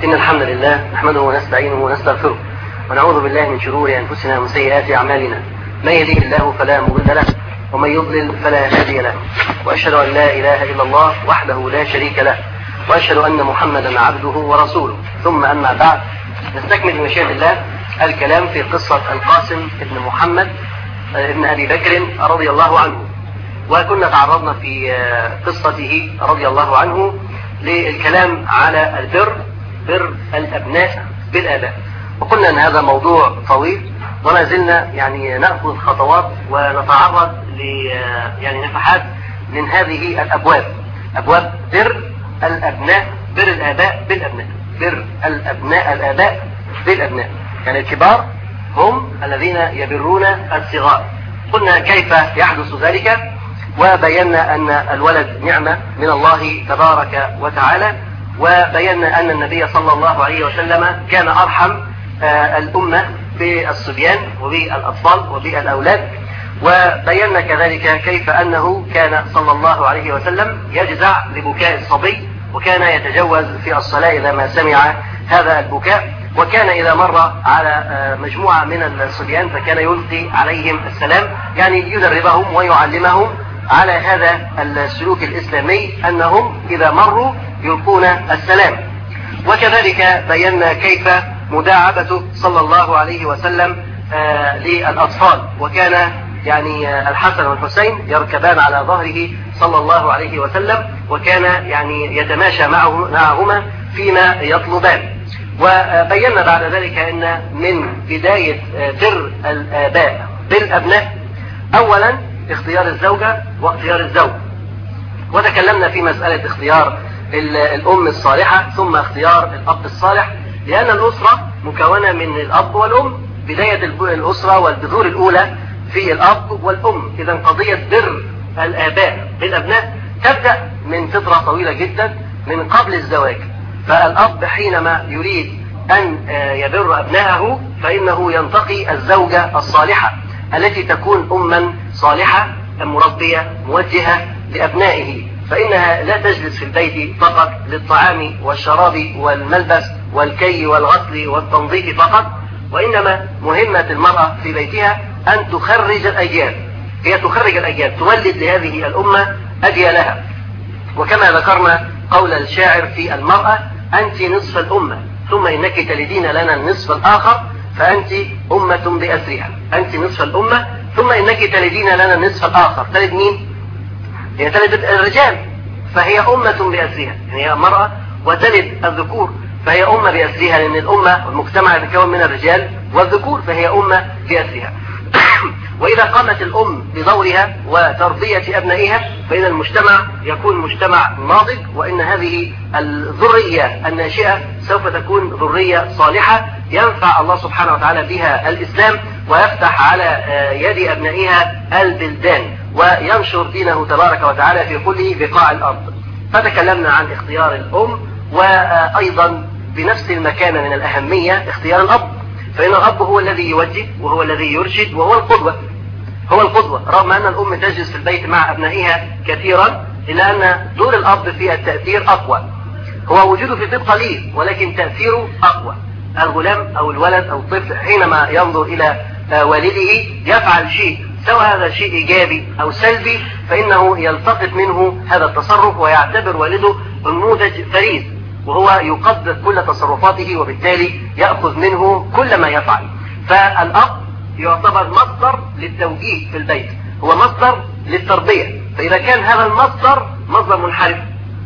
إن الحمد لله نحمده ونستعينه ونستغفره ونعوذ بالله من شرور أنفسنا ومن سيئات أعمالنا. من يهده الله فلا مضل له ومن يضلل فلا هادي له، وأشهد أن لا إله إلا الله وحده لا شريك له، وأشهد أن محمدا عبده ورسوله. ثم أما بعد، نستكمل بمشيئة الله الكلام في قصة القاسم بن محمد بن أبي بكر رضي الله عنه. وكنا تعرضنا في قصته رضي الله عنه للكلام على البر، بر الأبناء بالآباء، وقلنا أن هذا موضوع طويل، وما زلنا نأخذ خطوات ونتعرض نفحات من هذه الأبواب، أبواب بر الأبناء، بر الآباء بالأبناء، بر الآباء بالأبناء. الكبار هم الذين يبرون الصغار. قلنا كيف يحدث ذلك، وبينا أن الولد نعمة من الله تبارك وتعالى، وبينا أن النبي صلى الله عليه وسلم كان أرحم الأمة بالصبيان وبالأطفال وبالأولاد. وبينا كذلك كيف أنه كان صلى الله عليه وسلم يجزع لبكاء الصبي، وكان يتجوز في الصلاة إذا ما سمع هذا البكاء، وكان إذا مر على مجموعة من الصبيان فكان يلقي عليهم السلام، يدربهم ويعلمهم على هذا السلوك الإسلامي، أنهم إذا مروا يلقون السلام. وكذلك بينا كيف مداعبته صلى الله عليه وسلم للأطفال، وكان الحسن والحسين يركبان على ظهره صلى الله عليه وسلم، وكان يتماشى معهما فيما يطلبان. وبينا بعد ذلك أن من بداية بر الآباء بالأبناء أولا اختيار الزوجة واختيار الزوج، وتكلمنا في مسألة اختيار الأم الصالحة ثم اختيار الأب الصالح، لأن الأسرة مكونة من الأب والأم. بداية الأسرة والبذور الأولى في الأب والأم. إذا قضية بر الآباء بالأبناء تبدأ من فترة طويلة جدا من قبل الزواج. فالأب حينما يريد أن يبر أبنائه فإنه ينتقي الزوجة الصالحة التي تكون أما صالحة مربية موجهة لأبنائه، فإنها لا تجلس في البيت فقط للطعام والشراب والملبس والكي والغسل والتنظيف فقط، وإنما مهمة المرأة في بيتها أن تخرج الأجيال. هي تخرج الأجيال، تولد لهذه الأمة أجيالها. وكما ذكرنا قول الشاعر في المرأة: أنت نصف الأمة ثم إنك تلدين لنا النصف الآخر فأنت أمة بأسرها. أنت نصف الأمة ثم إنك تلدين لنا النصف الآخر. تلد مين؟ هي تلد الرجال، فهي أمة بأسرها، هي مرأة وتلد الذكور، فهي أمة بأسرها، لأن الأمة والمجتمع يتكون من الرجال والذكور، فهي أمة بأسرها. وإذا قامت الأم بدورها وتربية أبنائها فإن المجتمع يكون مجتمع ناضج، وإن هذه الذرية الناشئة سوف تكون ذرية صالحة ينفع الله سبحانه وتعالى بها الإسلام، ويفتح على يد أبنائها البلدان، وينشر دينه تبارك وتعالى في كل بقاع الأرض. فتكلمنا عن اختيار الأم، وأيضا بنفس المكانة من الأهمية اختيار الأب، فإن الأب هو الذي يوجه وهو الذي يرشد وهو القدوة، هو القدوة. رغم أن الأم تجلس في البيت مع أبنائها كثيرا، إلا أن دور الأب في التأثير أقوى. هو وجوده في البيت قليل ولكن تأثيره أقوى. الغلام أو الولد أو الطفل حينما ينظر إلى والده يفعل شيء، سواء هذا شيء إيجابي أو سلبي، فإنه يلتقط منه هذا التصرف ويعتبر والده نموذج فريد، وهو يقدر كل تصرفاته وبالتالي يأخذ منه كل ما يفعل. فالأب يعتبر مصدر للتوجيه في البيت، هو مصدر للتربية. فإذا كان هذا المصدر مصدر منحرف،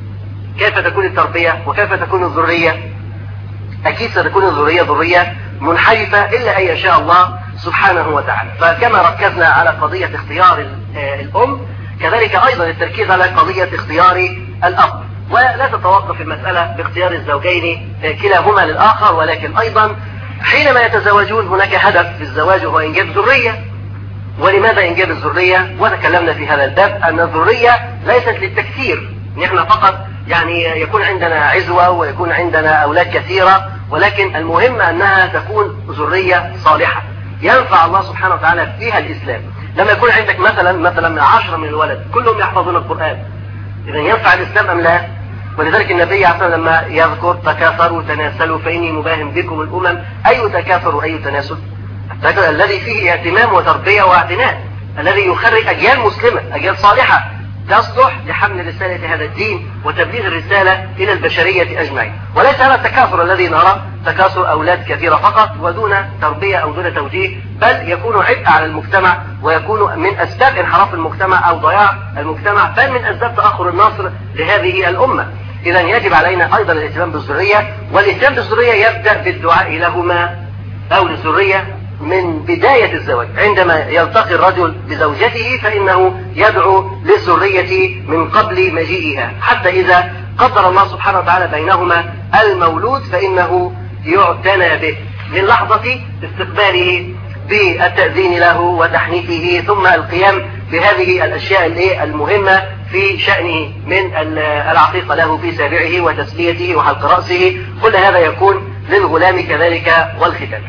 كيف تكون التربية وكيف تكون الذرية؟ أكيد ستكون الذرية ذرية منحرفة إلا أن يشاء الله سبحانه وتعالى. فكما ركزنا على قضية اختيار الأم، كذلك أيضا التركيز على قضية اختيار الأب. ولا تتوقف المسألة باختيار الزوجين كلاهما للآخر، ولكن أيضا حينما يتزوجون هناك هدف في الزواج وهو إنجاب ذرية. ولماذا إنجاب الذرية؟ وتكلمنا في هذا الباب أن الذرية ليست للتكثير، نحن فقط يكون عندنا عزوة ويكون عندنا أولاد كثيرة، ولكن المهم أنها تكون ذرية صالحة ينفع الله سبحانه وتعالى فيها الإسلام. لما يكون عندك مثلا من 10 من الولد كلهم يحفظون القرآن، إذا ينفع الإسلام أم لا؟ ولذلك النبي عليه الصلاة والسلام لما يذكر تكاثروا تناسلوا فإني مباهم بكم الأمم، أي تكاثر وأي تناسل؟ الذي فيه اهتمام وتربية واعتناء، الذي يخرج أجيال مسلمة، أجيال صالحة تصلح لحمل رسالة هذا الدين وتبليغ الرسالة إلى البشرية أجمعين. وليس هذا التكاثر الذي نرى تكاثر أولاد كثيرة فقط ودون تربية أو دون توجيه، بل يكون عبء على المجتمع ويكون من أسباب انحراف المجتمع أو ضياع المجتمع، بل من أسباب تأخر النصر لهذه الأمة. إذا يجب علينا أيضا الاهتمام بالذرية، والاهتمام بالذرية يبدأ بالدعاء لهما أو للذرية من بداية الزواج. عندما يلتقي الرجل بزوجته فإنه يدعو للذرية من قبل مجيئها، حتى إذا قدر الله سبحانه وتعالى بينهما المولود فإنه يعتنى به من لحظة استقباله بالتأذين له وتحنيفه، ثم القيام بهذه الأشياء المهمة في شأنه من العقيقة له في سابعه وتسليته وحلق رأسه، كل هذا يكون للغلام كذلك والختان.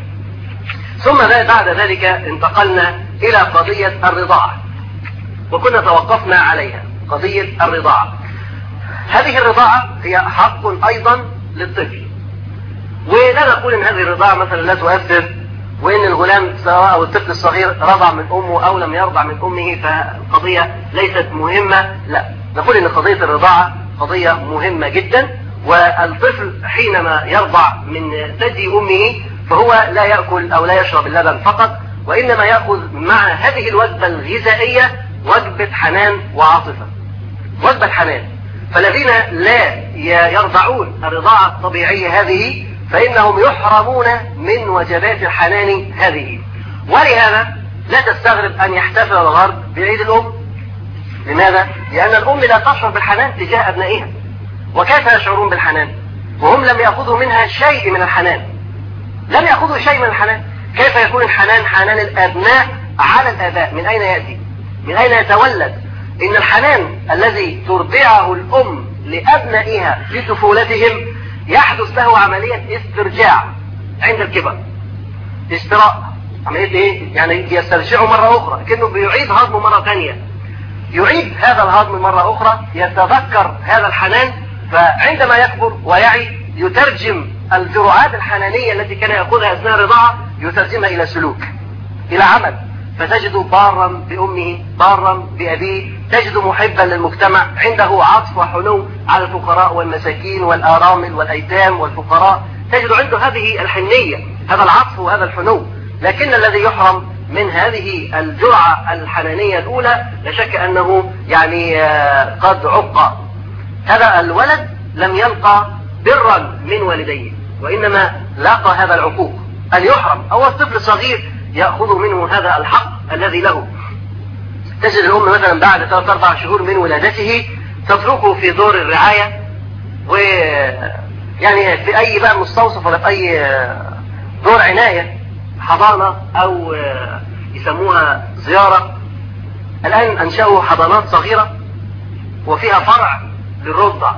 ثم بعد ذلك انتقلنا إلى قضية الرضاعة، وكنا توقفنا عليها قضية الرضاعة. هذه الرضاعة هي حق أيضا للطفل، ولا نقول ان هذه الرضاعة مثلا لا تؤثر، وان الغلام سواء او الطفل الصغير رضع من امه او لم يرضع من امه فالقضية ليست مهمة. لا، نقول ان قضية الرضاعة قضية مهمة جدا، والطفل حينما يرضع من ثدي امه فهو لا يأكل او لا يشرب اللبن فقط، وانما يأخذ مع هذه الوجبة الغذائية وجبة حنان وعاطفة، وجبة حنان. فالذين لا يرضعون الرضاعة الطبيعية هذه فإنهم يحرمون من وجبات الحنان هذه. ولهذا لا تستغرب أن يحتفل الغرب بعيد الأم. لماذا؟ لأن الأم لا تشعر بالحنان تجاه أبنائها. وكيف يشعرون بالحنان وهم لم يأخذوا منها شيء من الحنان؟ لم يأخذوا شيء من الحنان. كيف يكون الحنان حنان الأبناء على الآباء؟ من أين يأتي؟ من أين يتولد؟ إن الحنان الذي ترضعه الأم لأبنائها في طفولتهم يحدث له عملية استرجاع عند الكبر. استراء، عملية ايه؟ يعني يسترجعه مرة أخرى، كأنه بيعيد هضمه مرة ثانية، يعيد هذا الهضم مرة أخرى، يتذكر هذا الحنان، فعندما يكبر ويعي يترجم الجرعات الحنانية التي كان يأخذها أثناء الرضاعة يترجمها إلى سلوك، إلى عمل، فتجد بارا بأمه بارا بأبيه، تجد محبا للمجتمع، عنده عطف وحنو على الفقراء والمساكين والآرامل والأيتام والفقراء، تجد عنده هذه الحنية، هذا العطف وهذا الحنو. لكن الذي يحرم من هذه الجرعة الحنانية الأولى لا شك أنه يعني قد عق. هذا الولد لم يلقى برا من والديه، وإنما لاقى هذا العقوق أن يحرم، أو الطفل صغير يأخذ منه هذا الحق الذي له. تجد الأم مثلا بعد 3-4 شهور من ولادته تتركه في دور الرعاية، ويعني في أي بقى مستوصف ولا في أي دور عناية، حضانة أو يسموها زيارة. الآن أنشأوا حضانات صغيرة وفيها فرع للرضع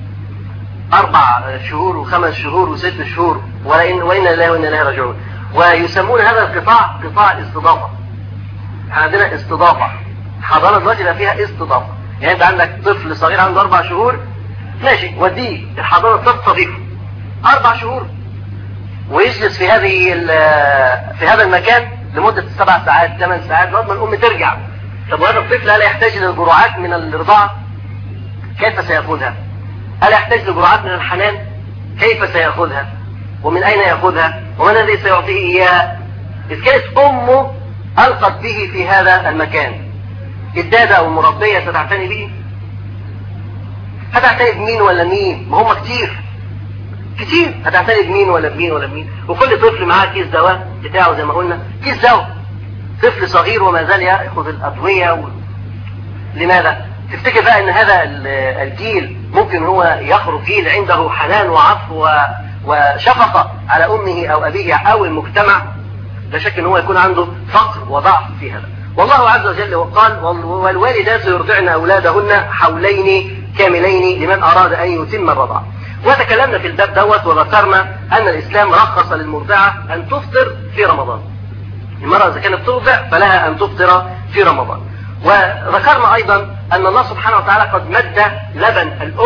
4 شهور و5 شهور و6 شهور، وإن الله وإن إليه راجعون. ويسمون هذا القطاع قطاع الاستضافة. عندنا استضافة، حضانة دلوقتي بقى فيها استضافة. يعني انت عندك طفل صغير عنده 4 شهور، ماشي وديه الحضانة تستضيفه 4 شهور ويجلس في هذا المكان لمدة 7 ساعات 8 ساعات لغاية ما الأم ترجع. طب وهذا الطفل هل يحتاج للجرعات من الرضاعة؟ كيف سيأخذها؟ هل يحتاج لجرعات من الحنان؟ كيف سيأخذها؟ ومن أين يأخذها؟ ومن الذي سيعطيه إياها؟ إذ كانت أمه ألقت به في هذا المكان، الدادة أو المربية ستعتني به؟ هتعتني بمين ولا مين؟ ما هم كتير، هتعتني بمين ولا بمين ولا بمين؟ وكل طفل معاه كيس دواء بتاعه زي ما قلنا، كيس دواء. طفل صغير وما زال يأخذ الأدوية لماذا؟ تفتكر بقى ان هذا الجيل ممكن هو يخرج جيل عنده حنان وعطف وشفقة على أمه أو أبيه أو المجتمع؟ لا شك ان هو يكون عنده فقر وضعف في هذا. والله عز وجل وقال: والوالدات يرضعن أولادهن حولين كاملين لمن أراد أن يتم الرضاعة. وتكلمنا في الباب دوت وذكرنا أن الإسلام رخص للمرضعة أن تفطر في رمضان. المرأة إذا كانت ترضع فلها أن تفطر في رمضان. وذكرنا أيضا أن الله سبحانه وتعالى قد مد لبن الأم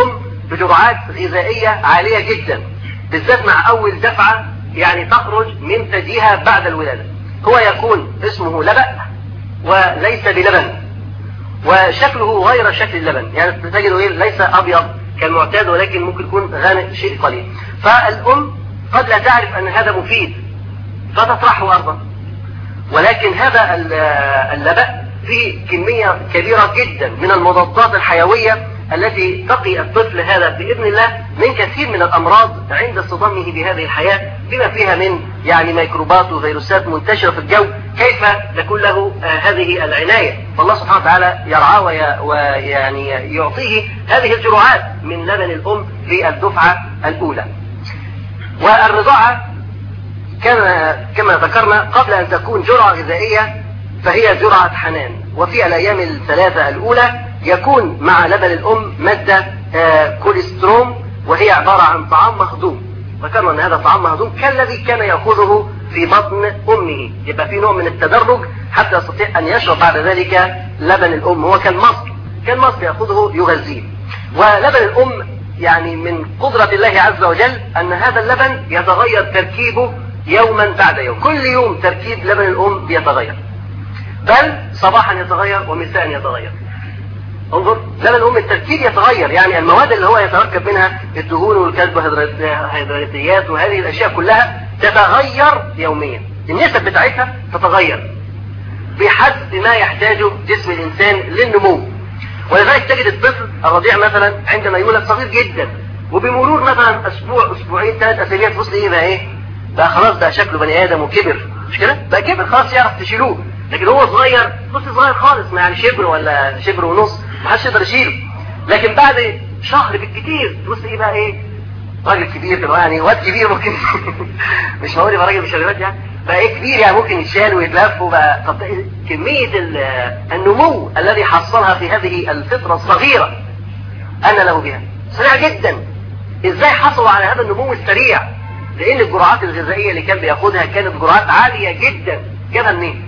بجرعات غذائية عالية جدا، بالذات مع أول دفعة يعني تخرج من ثديها بعد الولادة. هو يكون اسمه لبأ وليس بلبن، وشكله غير شكل اللبن، يعني تجده ليس أبيض كالمعتاد، ولكن ممكن يكون غامق شيء قليل. فالأم قد لا تعرف أن هذا مفيد فتطرحه أرضا، ولكن هذا اللبأ فيه كمية كبيرة جدا من المضادات الحيوية التي تقي الطفل هذا بإذن الله من كثير من الأمراض عند اصطدامه بهذه الحياة، بما فيها من يعني ميكروبات وفيروسات منتشرة في الجو. كيف تكون له هذه العناية؟ فالله سبحانه وتعالى يرعاه ويعني يعطيه هذه الجرعات من لبن الأم في الدفعة الأولى. والرضاعة كما ذكرنا قبل أن تكون جرعة غذائية فهي جرعة حنان، وفي الأيام الثلاثة الأولى يكون مع لبن الأم مادة كوليستروم، وهي عبارة عن طعام مهضوم. ذكرنا أن هذا طعام مهضوم كالذي كان يأخذه في بطن أمه، يبقى في نوع من التدرج حتى يستطيع أن يشرب بعد ذلك لبن الأم. هو كالمصل يأخذه يغذيه. ولبن الأم يعني من قدرة الله عز وجل أن هذا اللبن يتغير تركيبه يوما بعد يوم، كل يوم تركيب لبن الأم بيتغير، بل صباحا يتغير ومساء يتغير. انظر، لبن الأم التركيب يتغير، يعني المواد اللي هو يتركب منها الدهون والكربوهيدراتيات وهذه الأشياء كلها تتغير يوميا، النسب بتاعتها تتغير بحسب ما يحتاجه جسم الإنسان للنمو. ولذلك تجد الطفل الرضيع مثلا عندما يولد صغير جدا، وبمرور مثلا أسبوع أسبوعين 3 أسابيع تبص بقى خلاص بقى شكله بني آدم وكبر، مش كده؟ بقى كبر خلاص يعرف تشيلوه. لكن هو صغير، صغير خالص، ما يعني شبر ولا شبر ونص، ما حدش يقدر يشيله. لكن بعد شهر بالكتير تبص بقى راجل كبير كده، يعني واد كبير ممكن مش معقول يبقى راجل بشغلات، يعني بقى كبير، يعني ممكن يتشال ويتلف وبقى. طب كمية النمو الذي حصلها في هذه الفترة الصغيرة أن له بها سريع جدا. ازاي حصلوا على هذا النمو السريع؟ لأن الجرعات الغذائية اللي كان بياخدها كانت جرعات عالية جدا. جابها منين؟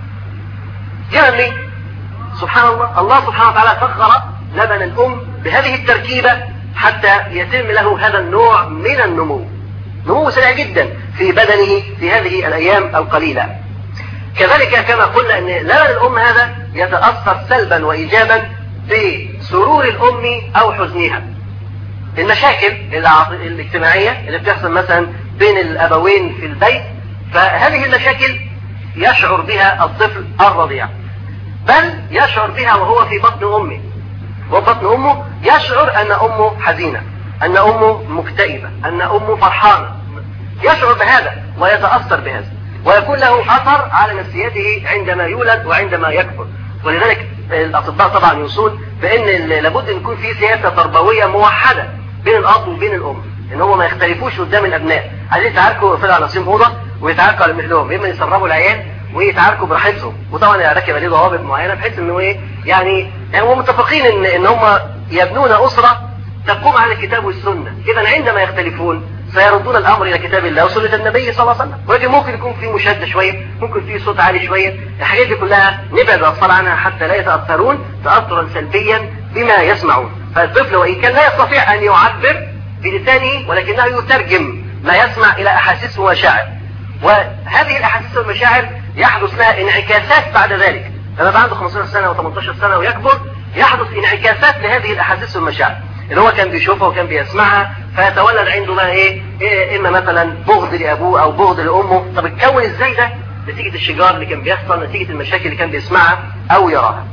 سبحان الله، الله سبحانه وتعالى سخر لبن الأم بهذه التركيبة حتى يتم له هذا النوع من النمو، نمو سريع جدا في بدنه في هذه الأيام القليلة. كذلك كما قلنا أن لبن الأم هذا يتأثر سلبا وإيجابا بسرور الأم أو حزنها. المشاكل الاجتماعية اللي بتحصل مثلا بين الأبوين في البيت، فهذه المشاكل يشعر بها الطفل الرضيع، بل يشعر بها وهو في بطن أمه. وبطن أمه يشعر أن أمه حزينة، أن أمه مكتئبة، أن أمه فرحانة، يشعر بهذا ويتأثر بهذا، ويكون له أثر على نفسيته عندما يولد وعندما يكبر. ولذلك الأطباء طبعا يوصون بأن لابد أن يكون في سياسة تربوية موحدة بين الأب وبين الأم، إن هم ما يختلفوش قدام الأبناء. عايزين يتعاركوا في على نصيب أوضة ويتعاركوا على مهلهم، إما يسربوا العيال ويتعاركوا براحتهم، وطبعا يركب عليه ضوابط معينة بحيث إنه يعني هم متفقين إن هم يبنون أسرة تقوم على الكتاب والسنة. إذا عندما يختلفون سيردون الأمر إلى كتاب الله وسنة النبي صلى الله عليه وسلم. ولكن ممكن يكون في مشادة شوية، ممكن في صوت عالي شوية، الحاجات دي كلها نبعد الأطفال عنها حتى لا يتأثرون تأثرا سلبيا بما يسمعون. فالطفل وإن كان لا يستطيع أن يعبر بلسانه، ولكنه يترجم ما يسمع إلى أحاسيس ومشاعر، وهذه الأحاسيس والمشاعر يحدث لها انعكاسات بعد ذلك. لما يبقى عنده 15 سنة و18 سنة ويكبر يحدث انعكاسات لهذه الأحاسيس والمشاعر اللي هو كان بيشوفها وكان بيسمعها، فيتولد عنده بقى إما مثلا بغض لأبوه أو بغض لأمه. طب اتكون إزاي ده؟ نتيجة الشجار اللي كان بيحصل، نتيجة المشاكل اللي كان بيسمعها أو يراها.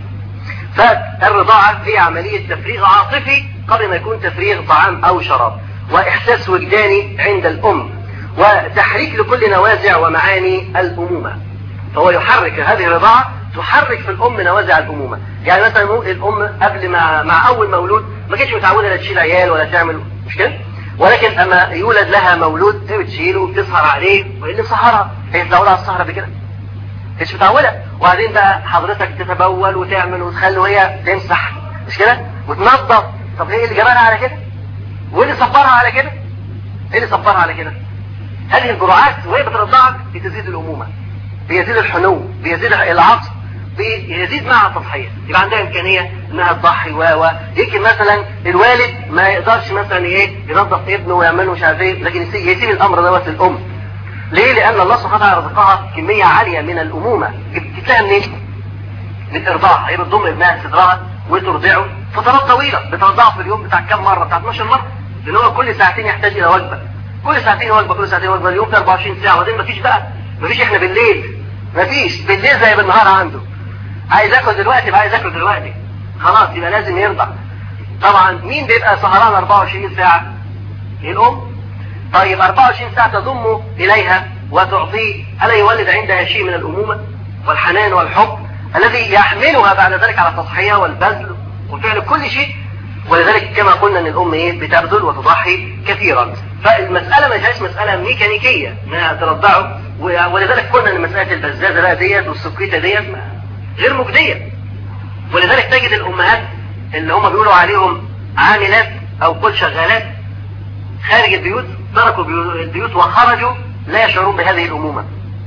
فالرضاعة هي عملية تفريغ عاطفي قبل ما يكون تفريغ طعام أو شراب، وإحساس وجداني عند الأم، وتحريك لكل نوازع ومعاني الأمومة. فهو يحرك هذه الرضاعة، تحرك في الأم نوازع الأمومة. يعني مثلا الأم قبل مع أول مولود ما كانتش متعودة لا تشيل عيال ولا تعمل، مش كده؟ ولكن أما يولد لها مولود هي بتشيله وبتسهر عليه، وإيه اللي سهرها؟ هي متعودة على السهرة بكده؟ مش متعودة. وبعدين بقى حضرتك تتبول وتعمل وتخلي وهي تمسح، مش كده؟ وتنظف. طب هي اللي جابها على كده؟ واللي صبرها على كده؟ ايه اللي صبرها على كده؟ هذه الجرعات وهي بترضعك بتزيد الأمومة، بيزيد الحنو، بيزيد العطف، بيزيد معها التضحية. يبقى عندها إمكانية انها تضحي يمكن مثلا الوالد ما يقدرش مثلا ايه ينظف ابنه ويعمل له مش عارف ايه، لكن يسيب الامر دوت للام. ليه؟ لان الله سبحانه وتعالى رزقها كميه عاليه من الامومه. جبتها منين؟ من ارضاعها. هي بتضم ابنها صدرها وترضعه فترات طويله، بترضعه في اليوم بتاع كام مره؟ بتاع 12 مره، لان هو كل ساعتين يحتاج الى وجبه، كل ساعتين وجبه، كل ساعتين وجبه، اليوم 24 ساعه. وبعدين مفيش بقى، مفيش احنا بالليل، مفيش بالليل زي بالنهار عنده. عايز اكل دلوقتي يبقى عايز اكل دلوقتي، خلاص يبقى لازم يرضع. طبعا مين بيبقى سهران 24 ساعه؟ الام. طيب 24 ساعه تضم اليها وتعطيه، الا يولد عندها شيء من الامومه والحنان والحب الذي يحملها بعد ذلك على التضحيه والبذل وفعل كل شيء. ولذلك كما قلنا ان الام بتبذل وتضحي كثيرا. فالمساله ما هيش مساله ميكانيكيه انها ترضعه، ولذلك قلنا ان مساله البزازه بقى ديت والسكيته ديت غير مجديه. ولذلك تجد الامهات اللي هم بيقولوا عليهم عاملات او قل شغالات خارج البيوت، تركوا البيوت وخرجوا لا يشعرون بهذه الامومه.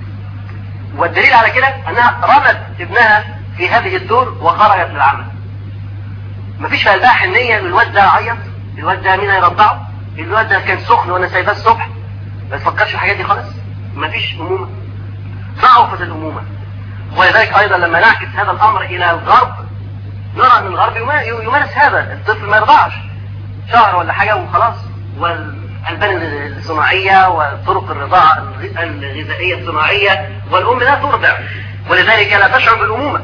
والدليل على كده انها رمت ابنها في هذه الدور وخرجت للعمل. مفيش في قلبها حنيه. الواد ده عيط، الواد ده مين هيرضعه، الواد ده كان سخن وانا سايباه الصبح، ما تفكرش في الحاجات دي خالص. مفيش امومه، ضعفت الامومه. ولذلك ايضا لما نعكس هذا الامر الى الغرب، نرى ان الغرب يمارس هذا. الطفل ما يرضعش شهر ولا حاجه وخلاص، والالبان الصناعيه وطرق الرضاعه الغذائيه الصناعيه، والام لا ترضع، ولذلك لا تشعر بالامومه.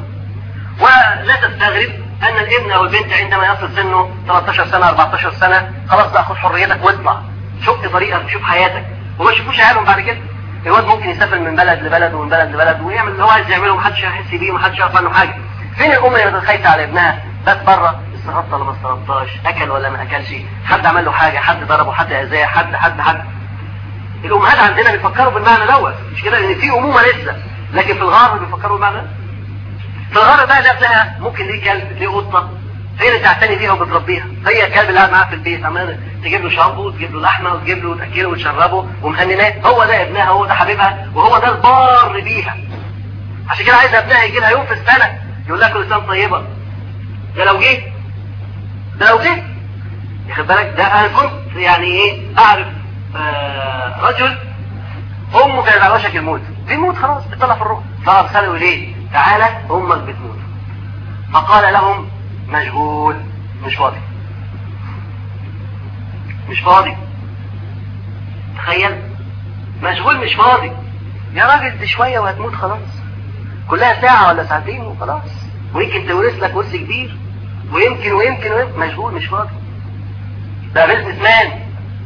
ولا تستغرب ان الابن او البنت عندما يصل سنه 13 سنه 14 سنه خلاص بقى خد حريتك واطلع شق طريقك شوف حياتك، وما يشوفوش عيالهم بعد كده. الواد ممكن يسافر من بلد لبلد ومن بلد لبلد ويعمل اللي هو عايز يعمله ومحدش هيحس بيه ومحدش يعرف عنه حاجه. فين الام اللي خايفه على ابنها بات بره، استغطى ولا ما استغطاش، اكل ولا ما اكلش، حد عمل له حاجه، حد ضربه، حد اذاه، حد. الامهات عندنا بيفكروا بالمعنى دوت، مش كده؟ ان في امومه لسه، لكن في الغرب بيفكروا بالمعنى. في الغرب بقى نفسها ممكن ليه كلب، ليه قطه، هي اللي تعتني بيها وبتربيها. هي الكلب اللي قاعد معاها في البيت عمال تجيب له شامبو وتجيب له لحمه وتجيب له وتاكله وتشربه ومهنناه. هو ده ابنها، هو ده حبيبها، وهو ده البار بيها. عشان كده عايز ابنها يجي لها يوم في السنه يقول لها كل سنه طيبه. ده لو جه ياخد بالك. ده انا كنت يعني ايه اعرف رجل امه كانت على وشك الموت، بيموت خلاص بيطلع في الروح، فارسلوا اليه تعالى امك بتموت. فقال لهم مشغول، مش فاضي. تخيل، مشغول مش فاضي. يا راجل دي شويه وهتموت خلاص، كلها ساعه ولا ساعتين وخلاص، ويمكن تورث لك ورث كبير، ويمكن مشغول مش فاضي. ده بيزنس مان.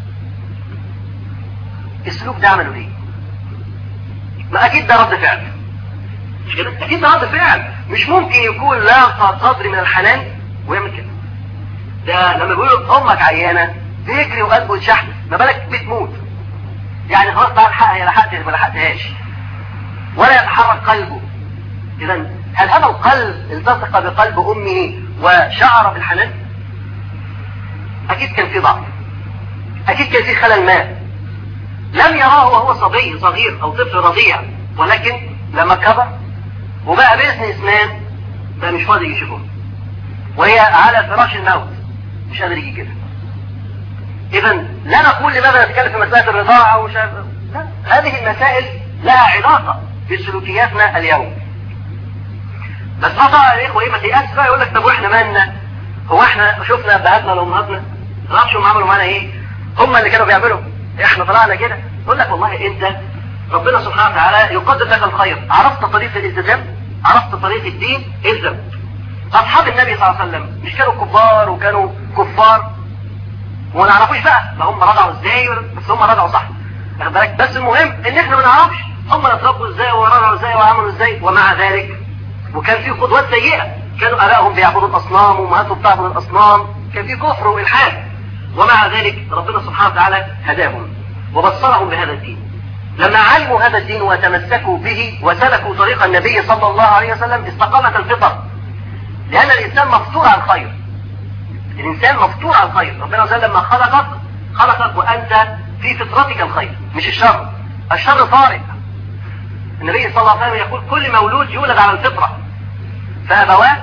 السلوك ده عمله ليه؟ ما اكيد ده رد فعل، مش كده؟ اكيد ده رد فعل. مش ممكن يكون لا قدر من الحنان ويعمل كده. ده لما بيقولوا امك عيانه بيجري وقلبه يتشحن، ما بالك بتموت. يعني خلاص بقى الحق، هي لحقت ما لحقتهاش، ولا يتحرك قلبه. اذا هل هذا القلب التصق بقلب امه وشعر بالحنان؟ اكيد كان في ضعف، اكيد كان في خلل ما لم يراه وهو صبي صغير او طفل رضيع، ولكن لما كبر وبقى بيزنس مان بقى مش فاضي يشوفه، وهي على فراش الموت مش قادر يجي كده. اذا لا نقول لماذا نتكلم في مسألة الرضاعة ومش عارف، لا، هذه المسائل لها علاقة بسلوكياتنا اليوم. بس طبعا الاخوة ما تيأس بقى يقول لك طب واحنا مالنا؟ هو احنا شفنا ابهاتنا ولا امهاتنا؟ ما تعرفش هم عملوا معانا ايه؟ هم اللي كانوا بيعملوا، احنا طلعنا كده. يقول لك والله انت ربنا سبحانه وتعالى يقدر لك الخير، عرفت طريق الالتزام، عرفت طريق الدين، الزم. اصحاب النبي صلى الله عليه وسلم مش كانوا كبار وكانوا كفار وما نعرفوش بقى ما هم رضعوا ازاي، بس هم رضعوا صح، واخد بالك؟ بس المهم ان احنا ما نعرفش هم اتربوا ازاي ورضعوا ازاي وعملوا ازاي. ومع ذلك وكان في قدوات سيئه، كانوا ابائهم بيعبدوا الاصنام وامهاتهم بتعبد الاصنام، كان في كفر والحاد، ومع ذلك ربنا سبحانه وتعالى هداهم وبصرهم بهذا الدين. لما علموا هذا الدين وتمسكوا به وسلكوا طريق النبي صلى الله عليه وسلم استقامت الفطر، لأن الإنسان مفطور على الخير. الإنسان مفطور على الخير. ربنا عز وجل لما خلقك وأنت في فطرتك الخير مش الشر. الشر طارئ. النبي صلى الله عليه وسلم يقول كل مولود يولد على الفطرة فأبواه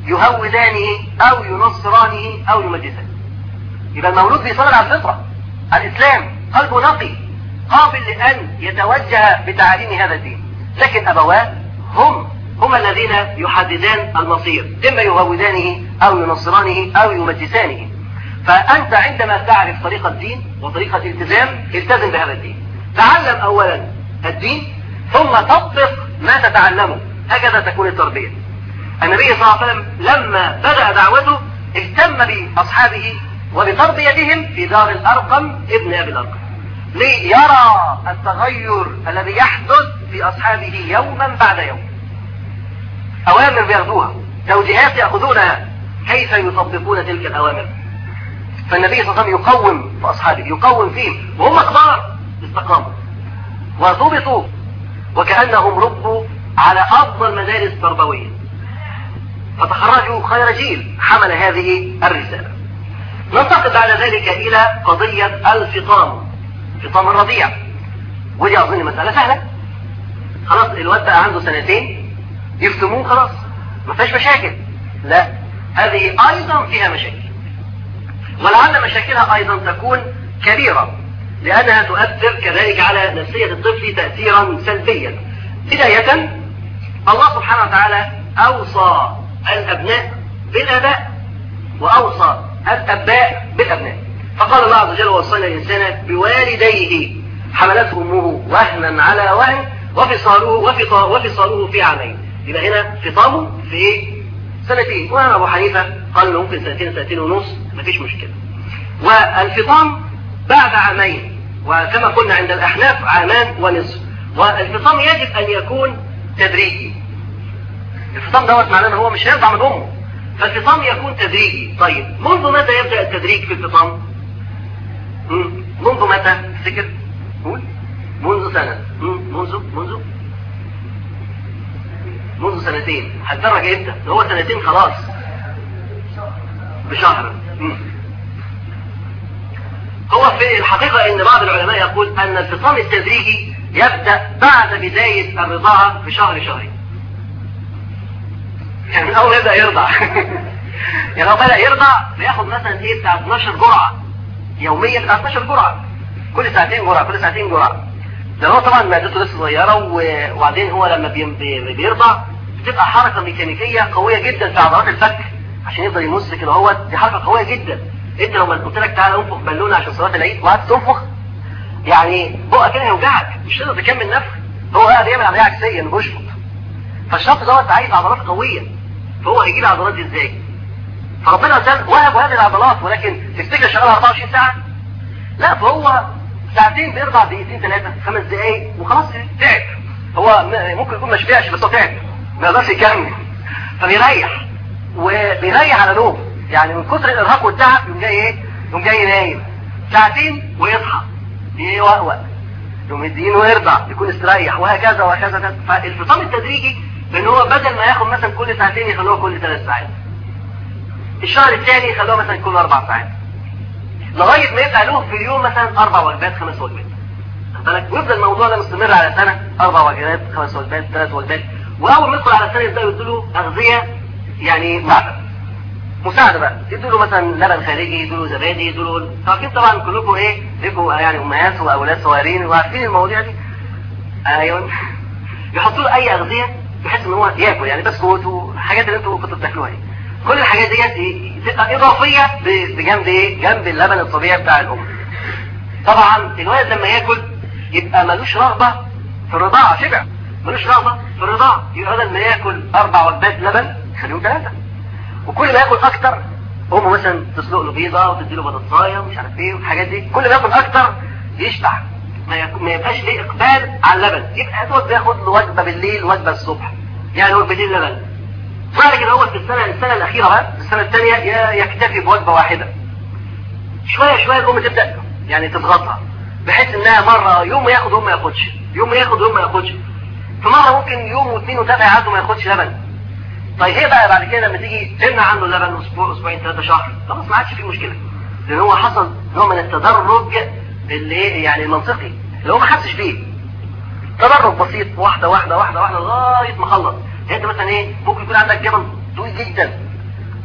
يهودانه أو ينصرانه أو يمجسانه. يبقى المولود بيصدر على الفطرة، الإسلام، قلبه نقي قابل لأن يتوجه بتعاليم هذا الدين، لكن أبواه هم الذين يحددان المصير، إما يهودانه أو ينصرانه أو يمجسانه. فأنت عندما تعرف طريقة الدين وطريقة الالتزام التزم بهذا الدين، تعلم أولا الدين ثم تطبق ما تتعلمه، هكذا تكون التربية. النبي صلى الله عليه وسلم لما بدأ دعوته اهتم بأصحابه وبتربيتهم في دار الأرقم ابن أبي الأرقم، ليرى التغير الذي يحدث في أصحابه يوما بعد يوم. أوامر بياخذوها، توجيهات يأخذونها، كيف يطبقون تلك الأوامر. فالنبي صلى الله عليه وسلم يقوم في أصحابه، يقوم فيهم، وهم كبار استقاموا وضبطوا وكأنهم ربوا على أفضل مدارس تربوية، فتخرجوا خير جيل حمل هذه الرسالة. ننتقل بعد ذلك إلى قضية الفطام، فطام الرضيع، ودي أظن مسألة سهلة. خلاص الواد بقى عنده 2 سنين يفتموه، خلاص ما فيهاش مشاكل. لا، هذه أيضا فيها مشاكل، ولعل مشاكلها أيضا تكون كبيرة، لأنها تؤثر كذلك على نفسية الطفل تأثيرا سلبيا. بداية الله سبحانه وتعالى أوصى الأبناء بالآباء وأوصى الأباء بالأبناء، فقال الله عز وجل: ووصينا الإنسان بوالديه حملته أمه وهنا على وهن وفصاله في عامين. يبقى هنا فطامه في 2 سنين، وأنا أبو حنيفة قال إنه ممكن 2 2.5 سنين، مفيش مشكلة. والفطام بعد 2 عامين، وكما قلنا عند الأحناف 2.5 عام. والفطام يجب أن يكون تدريجي. الفطام دوت معناه ان هو مش هيرضع من امه، فالفطام يكون تدريجي. طيب منذ متى يبدأ التدريج في الفطام؟ منذ متى تفتكر؟ قول. منذ سنة. منذ 2 سنين. هتدرج امتى؟ هو 2 سنين خلاص، بشهر. هو في الحقيقة ان بعض العلماء يقول ان الفطام التدريجي يبدأ بعد بداية الرضاعة بشهر شهرين. يعني من اول يبدأ يرضع يعني لو بدأ يرضع بياخد مثلا بتاع 12 جرعة يوميا، 12 جرعة كل 2 ساعتين جرعة، كل 2 ساعتين جرعة. ده هو طبعا معدته لسه صغيرة، وبعدين هو لما بيرضع بتبقى حركة ميكانيكية قوية جدا في عضلات الفك عشان يفضل يمس كده. هو دي حركة قوية جدا. انت لو قلت لك تعالى انفخ بالونة عشان صلاة العيد وقعدت تنفخ، يعني بقى كده هيوجعك، مش تقدر تكمل نفسك. هو قاعد يعمل عملية عكسية انه بيشفط. فالشفط دوت عايز عضلات قوية، فهو هيجيب العضلات دي ازاي؟ فربنا وهب هذه العضلات، ولكن تفتكر شغالها 24 ساعة؟ لا، فهو 2 ساعتين بيرضع 2 3 دقيقة 5 دقايق وخلاص تعب. هو ممكن يكون ما شبعش بس هو تعب، ما يقدرش يكمل، فبيريح، وبيريح على نوم. يعني من كتر الارهاق والتعب يقوم جاي ايه؟ يقوم جاي نايم 2 ساعتين ويصحى يوقوق، يقوم يدين ويرضع، يكون استريح، وهكذا وهكذا. فالفطام التدريجي ان هو بدل ما ياخد مثلا كل 2 ساعتين يخلوه كل 3 ساعات، الشهر الثاني يخلوه مثلا كل 4 ساعات، لغايه ما يبقى له في اليوم مثلا 4 وجبات 5 وجبات. ويفضل الموضوع ده مستمر على سنه، 4 وجبات 5 وجبات 3 وجبات. واول ما يدخل على السنه يبداوا يدوا له اغذيه يعني مساعده بقى، يدوا له مثلا لبن خارجي، يدوا له زبادي، يدوا له فاكيد طبعا كلكم ايه لكم يعني امهات واولاد صغيرين وعارفين المواضيع دي. ايوه يحطوا له اي اغذيه بحيث ان هو ياكل، يعني بسكوت وحاجات اللي انتوا كنتوا بتاكلوها دي، كل الحاجات ديت تبقى اضافيه بجنب ايه؟ جنب اللبن الطبيعي بتاع الام. طبعا الولد لما ياكل يبقى ملوش رغبه في الرضاعه، شبع، ملوش رغبه في الرضاعه، يبقى بدل ما ياكل 4 وجبات لبن خليهم 3، وكل ما ياكل اكتر امه مثلا تسلق له بيضه وتدي له بطاطسايه ومش عارف ايه والحاجات دي، كل ما ياكل اكتر يشبع، ما يبقاش ليه اقبال على اللبن، يبقى دوت بياخد له وجبه بالليل وجبه الصبح، يعني هو بالليل لبن. بعد كده هو في السنه الاخيره بقى، السنه الثانيه يكتفي بوجبه واحده. شويه شويه الام تبدا يعني تضغطها بحيث انها مره يوم ياخد ويوم ما ياخدش، يوم ياخد ويوم ما ياخدش، فمره ممكن يوم واثنين وثلاثه يعدوا ما ياخدش لبن. طيب هي بقى بعد كده لما تيجي تمنع عنه اللبن اسبوع اسبوعين 3 شهر، خلاص ما عادش فيه مشكله، لان هو حصل نوع من التدرج اللي يعني المنطقي اللي هو ما حسش بيه، تدرج بسيط واحده واحده واحده واحده لغايه ما خلص. يعني انت مثلا ايه ممكن يكون عندك جبل طويل جدا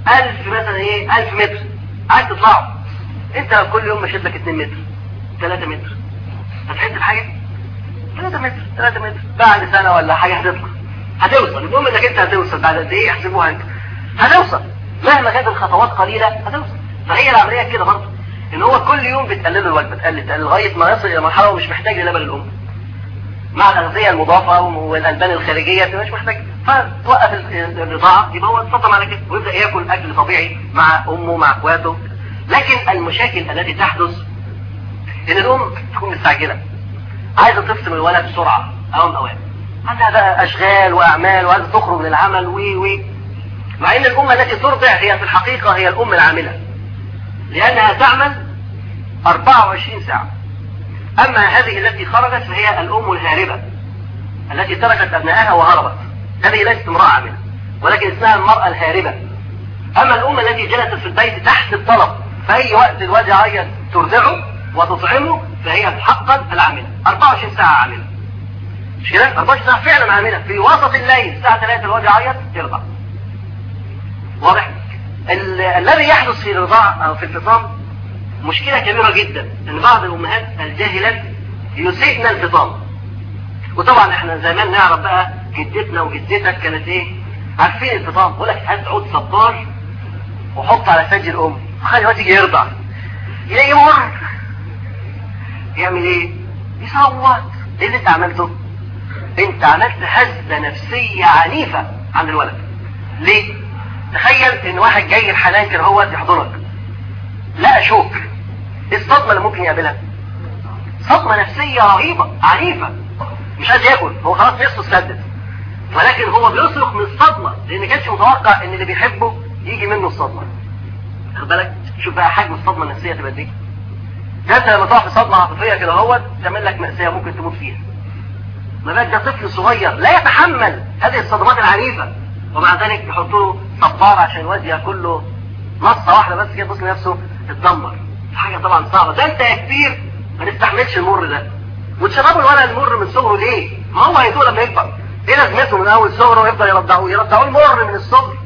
1000 مثلا ايه 1000 متر عايز تطلعوا، انت لو كل يوم مشيت لك 2 متر 3 متر هتحس بحاجه؟ 3 متر 3 متر بعد سنه ولا حاجه هتطلع، هتوصل. المهم انك انت هتوصل بعد قد ايه احسبوها انت، هتوصل مهما كانت الخطوات قليله هتوصل. فهي العمليه كده برضه، ان هو كل يوم بتقلل الوجبه، تقلل لغايه ما يصل الى مرحله ومش محتاج للبن الام مع الاغذيه المضافه والالبان الخارجيه مش محتاج، فتوقف الرضاعه يبقى هو اتفضل على كده ويبدا ياكل اكل طبيعي مع امه مع اخواته. لكن المشاكل التي تحدث ان الام تكون مستعجله، عايزه تفصل الولد بسرعه اوام اوام، عندها بقى اشغال واعمال وعايزه تخرج للعمل مع ان الام التي ترضع هي في الحقيقه هي الام العامله، لانها تعمل 24 ساعه. اما هذه التي خرجت فهي الام الهاربه التي تركت ابنائها وهربت، هذه ليست امراه عامله ولكن اسمها المراه الهاربه. اما الام التي جلست في البيت تحت الطلب في اي وقت الواد يعيط ترضعه وتطعمه، فهي حقا العامله 24 ساعه عامله، مش كده؟ 24 ساعه فعلا عامله، في وسط الليل الساعه 3 الواد يعيط ترضع. واضح؟ الذي يحدث في الرضاعه او في الفطام مشكله كبيره جدا، ان بعض الامهات الجاهلات يسيئن الفطام. وطبعا احنا زمان نعرف بقى جدتنا وجدتك كانت ايه؟ عارفين الفطام، يقول لك هات عود صبار وحط على ثدي الام خلي الواد يجي يرضع، يلاقي مر يعمل ايه؟ يصوت. ايه اللي انت عملته؟ انت عملت هزه نفسيه عنيفه عند الولد. ليه؟ تخيل ان واحد جاي الحنان كده هو يحضنك لا شوك، ايه الصدمه اللي ممكن يقابلها؟ صدمه نفسيه رهيبه عنيفه، مش عايز ياكل، هو خلاص نفسه اتسدد، ولكن هو بيصرخ من الصدمه لان كانش متوقع ان اللي بيحبه يجي منه الصدمه. خد بالك؟ شوف بقى حجم الصدمه النفسيه تبقى دي. ده انت لما تقع في صدمه عاطفيه كده هو تعمل لك مأساة ممكن تموت فيها. ما بالك ده طفل صغير لا يتحمل هذه الصدمات العنيفه، ومع ذلك يحطوا له صبار عشان الواد ياكل له نصه واحده بس كده، بص نفسه اتدمر. حاجه طبعا صعبه. ده انت يا كبير ما نستحملش المر ده، وتشربوا الولد المر من صغره ليه؟ ما هو هيدوق لما يكبر. ايه لازمته من اول صغره ويفضل يرضعوه المر من الصغر؟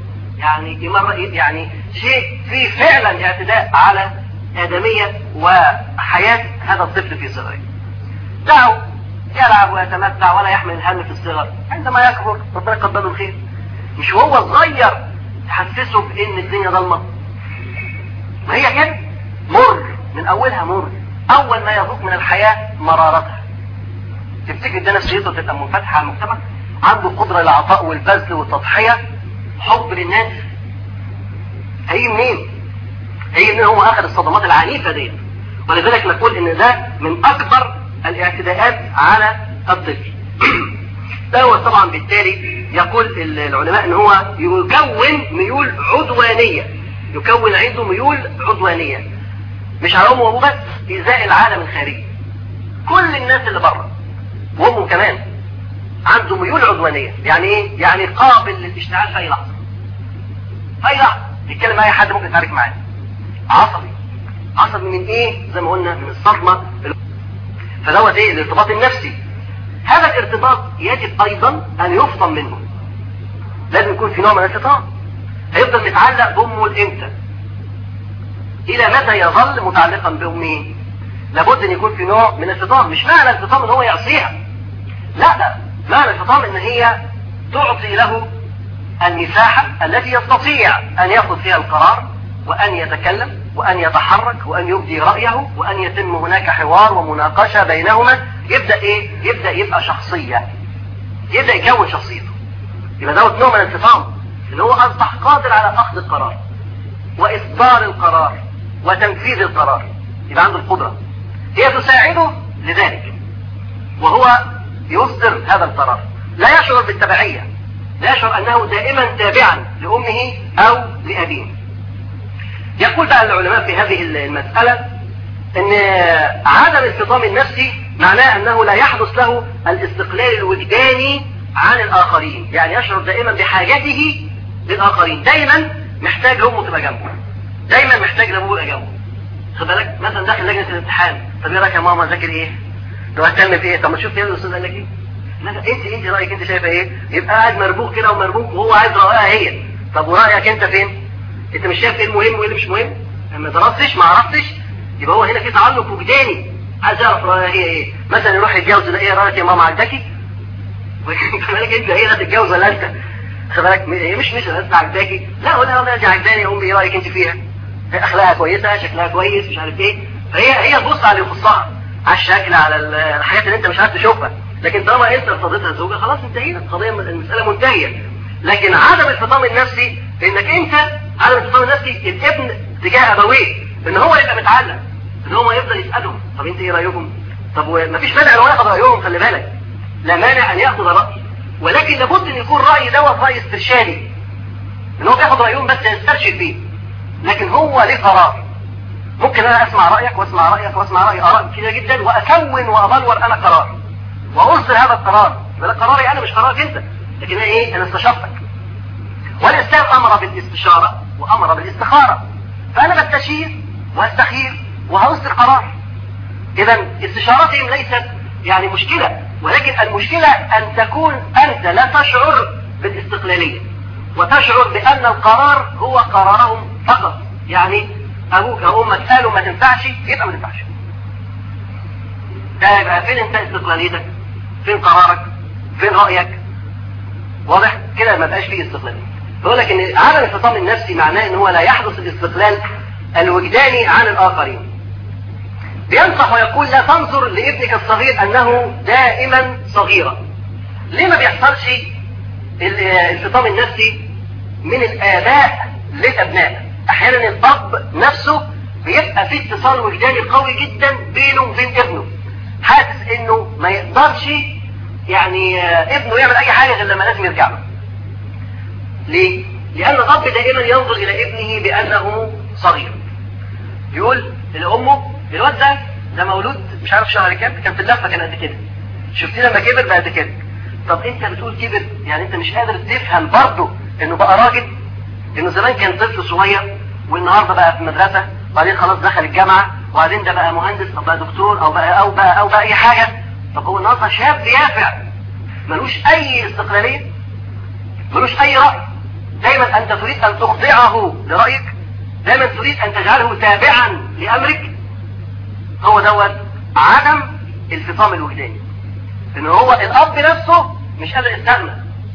يعني شيء فيه فعلا اعتداء على ادميه وحياه هذا الطفل في صغره. دعوا يلعب ويتمتع ولا يحمل الهم في الصغر، عندما يكبر ربنا يقدر له الخير. مش هو صغير تحسسه بان الدنيا ضلمه. ما هي كده مر من اولها مر، اول ما يذوق من الحياه مرارتها. تفتكر ده نفسيته تبقى منفتحه على المجتمع، عنده قدره للعطاء والبذل والتضحيه، حب للناس. هيجي منين؟ هيجي منين هو اخذ الصدمات العنيفه دي؟ ولذلك نقول ان ده من اكبر الاعتداءات على الطفل. ده هو طبعا بالتالي يقول العلماء ان هو يكون ميول عدوانيه، يكون عنده ميول عدوانيه مش على امه وابوه بس، ازاء العالم الخارجي. كل الناس اللي بره وامه كمان عنده ميول عدوانيه. يعني ايه؟ يعني قابل للاشتعال في اي لحظه. في اي لحظه يتكلم مع اي حد ممكن يتعارك معاه. عصبي من ايه؟ زي ما قلنا من الصدمه. فدوت ايه؟ الارتباط النفسي. هذا الارتباط يجب ايضا ان يفطن منه. لازم يكون في نوع من الفطام. هيفضل متعلق بامه لامتى؟ الى متى يظل متعلقا بامه؟ لابد ان يكون في نوع من الفطام. مش معنى الفطام ان هو يعصيها، لا، معنى الفطام ان هي تعطي له المساحة التي يستطيع ان ياخذ فيها القرار وان يتكلم وان يتحرك وان يبدي رأيه وان يتم هناك حوار ومناقشة بينهما. يبدأ ايه؟ يبدأ يبقى شخصية، يبدأ يكون شخصيته. يبقى دوت نوع من الفطام، اللي هو اصبح قادر على اخذ القرار واصدار القرار وتنفيذ القرار. يبقى عنده القدرة، هي تساعده لذلك وهو يصدر هذا القرار. لا يشعر بالتبعية، لا يشعر انه دائما تابعا لامه او لابيه. يقول بقى العلماء في هذه المسألة ان عدم الفطام النفسي معناه انه لا يحدث له الاستقلال الوجداني عن الاخرين. يعني يشعر دائما بحاجته للاخرين، دايما محتاج لامه تبقى جنبه، دايما محتاج لابوه يبقى جنبه. خد بالك مثلا داخل لجنه الامتحان، طب ايه رايك يا ماما ذاكر ايه؟ لو اهتم بايه؟ طب ما تشوف كده الاستاذ قال لك ايه؟ لا انت رايك انت شايفه ايه؟ يبقى قاعد مربوك كده ومربوك وهو عايز رايها هي. طب ورايك انت فين؟ انت مش شايف ايه المهم وايه اللي مش مهم؟ ما درستش ما عرفتش، يبقى هو هنا في تعلق وجداني، عايز يعرف رايها هي ايه. مثلا يروح يتجوز، يلاقي ايه رايك يا ماما عجباكي؟ بالك انت هي هتتجوز ولا انت؟ خد بالك هي مش انت عجباكي، لا ولا دي عجباني يا امي، ايه رايك انت فيها؟ اخلاقها كويسه، شكلها كويس، مش عارف ايه. فهي تبص على اللي يخصها، على الشكل، على الحاجات اللي انت مش عارف تشوفها. لكن طالما انت ارتضيتها زوجة خلاص انتهينا، القضيه المساله منتهيه. لكن عدم الفطام النفسي انك انت، عدم الفطام النفسي الابن تجاه ابويه ان هو يبقى متعلم، ان هو يفضل يسالهم طب انت ايه رايكم؟ طب ومفيش مانع لو ياخذ رايهم، خلي بالك لا مانع ان ياخذ راي، ولكن لابد ان يكون راي دوت راي استرشادي، ان هو بياخذ رايهم بس يسترشد بيه، لكن هو ليه قرار. ممكن انا اسمع رايك واسمع رايك واسمع راي اراء كتير جدا واكون وابلور انا قرار واصدر هذا القرار، يبقى ده قراري انا مش قرارك انت، لكن انا ايه؟ انا استشرتك. والاسلام امر بالاستشاره وامر بالاستخاره، فانا بستشير واستخير وهصدر قرار. اذا استشارتهم ليست يعني مشكله، ولكن المشكله ان تكون انت لا تشعر بالاستقلاليه وتشعر بان القرار هو قرارهم فقط. يعني ابوك او امك قالوا ما تنفعش يبقى ما تنفعش، ده يبقى فين انت استقلاليتك؟ فين قرارك؟ فين رايك؟ واضح كده ما بقاش فيه استقلاليه. بقول لك ان عدم الفطام النفسي معناه ان هو لا يحدث الاستقلال الوجداني عن الاخرين. بينصح ويقول لا تنظر لابنك الصغير انه دائما صغيرا. ليه ما بيحصلش الفطام النفسي من الاباء للابناء؟ احيانا الاب نفسه بيبقى فيه اتصال وجداني قوي جدا بينه وبين ابنه، حاسس انه ما يقدرش يعني ابنه يعمل اي حاجه غير لما لازم يرجع له. ليه؟ لان الاب دائما ينظر الى ابنه بانه صغير. يقول لامه الواد ده مولود مش عارف شهر كام، كان في اللفه كان قد كده، شفتيه لما كبر بقى قد كده. طب انت بتقول كبر، يعني انت مش قادر تفهم برضه انه بقى راجل، انه زمان كان طفل صغير والنهارده بقى في المدرسه، وبعدين خلاص دخل الجامعه، وبعدين ده بقى مهندس او بقى دكتور او بقى اي حاجه. طب هو النهارده شاب يافع ملوش اي استقلاليه، ملوش اي راي، دايما انت تريد ان تخضعه لرايك، دايما تريد ان تجعله تابعا لامرك. هو دوت عدم الفطام الوجداني، ان هو الاب نفسه مش قادر يستغنى.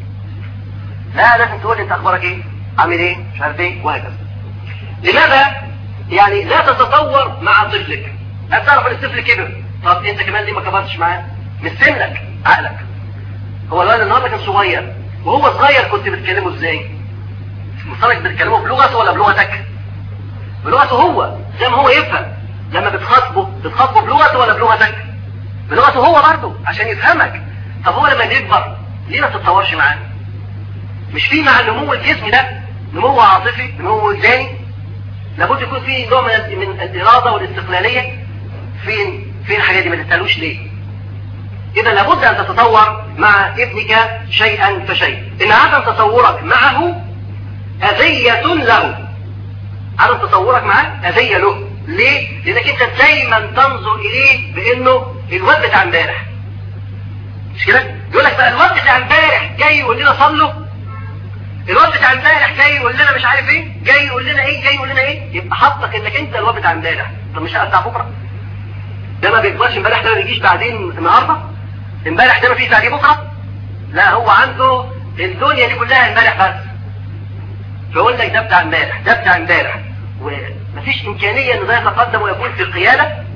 لا لازم تقول انت اخبارك ايه، عامل ايه، مش عارف ايه، وهكذا. لماذا؟ يعني لا تتطور مع طفلك. هتعرف ان الطفل كبر، طب انت كمان ليه ما كبرتش معاه؟ مش سنك، عقلك. هو الولد النهارده كان صغير، وهو صغير كنت بتكلمه ازاي؟ مصطلح بتكلمه بلغته ولا بلغتك؟ بلغته هو، زي ما هو يفهم. لما بتخاطبه بلغته ولا بلغتك؟ بلغته هو برضه عشان يفهمك. طب هو لما يكبر ليه ما تتطورش معاه؟ مش في مع النمو الجسمي ده نمو عاطفي، نمو وجداني؟ لابد يكون في نوع من الاراده والاستقلاليه. فين الحاجات دي؟ ما تتقالوش ليه؟ اذا لابد ان تتطور مع ابنك شيئا فشيئا. ان عدم تطورك معه اذيه له، عدم تطورك معاه اذيه له. ليه؟ لانك انت دايما تنظر اليه بانه الواد بتاع امبارح، مش كده؟ يقول لك بقى الواد بتاع امبارح جاي يقول لنا صلوا، الواد بتاع امبارح جاي يقول لنا مش عارف ايه، جاي يقول لنا ايه، جاي يقول لنا ايه. يبقى حطك انك انت الواد بتاع امبارح. طب مش بتاع بكره؟ ده ما بيكبرش امبارح، ده ما بيجيش بعدين النهارده، امبارح ده ما فيش بعديه بكره. لا هو عنده الدنيا دي كلها امبارح بس. فيقول لك ده بتاع امبارح، ده بتاع امبارح، ومفيش امكانيه ان ده يتقدم ويكون في القياده.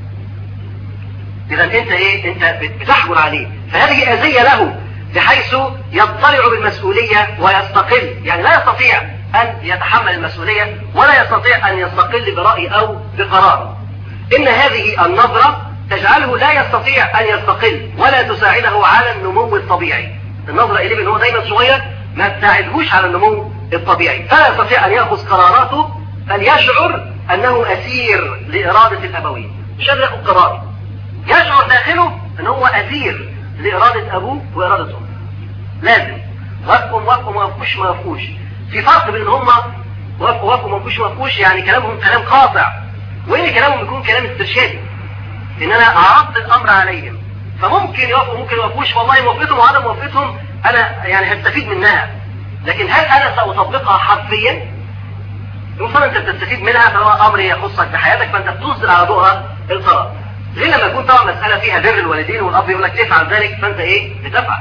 اذا انت ايه؟ انت بتحجر عليه، فهذه اذيه له بحيث يضطرع بالمسؤوليه ويستقل. يعني لا يستطيع ان يتحمل المسؤوليه ولا يستطيع ان يستقل براي او بقرار. ان هذه النظره تجعله لا يستطيع ان يستقل ولا تساعده على النمو الطبيعي. النظره اليه ان هو دايما صغير ما تساعدهوش على النمو الطبيعي، فلا يستطيع ان ياخذ قراراته، بل يشعر انه اسير لاراده الابوين، مش قادر ياخذ قرار. يشعر داخله ان هو اسير لاراده ابوه واراده امه. لازم وافقوا ما وافقوش ما وافقوش. في فرق بين ان هم وافقوا ما وافقوش، يعني كلامهم كلام قاطع، وان كلامهم يكون كلام استرشادي، ان انا عرضت الامر عليهم، فممكن يوافقوا ممكن ما يوافقوش. والله موافقتهم وعدم موافقتهم انا يعني هستفيد منها، لكن هل انا ساطبقها حرفيا؟ المفترض انت بتستفيد منها، فهو امر يخصك بحياتك، فانت بتصدر على ضوءها القرار. غير لما يكون طبعا مساله فيها بر الوالدين والاب يقول لك تفعل ذلك، فانت بتفعل.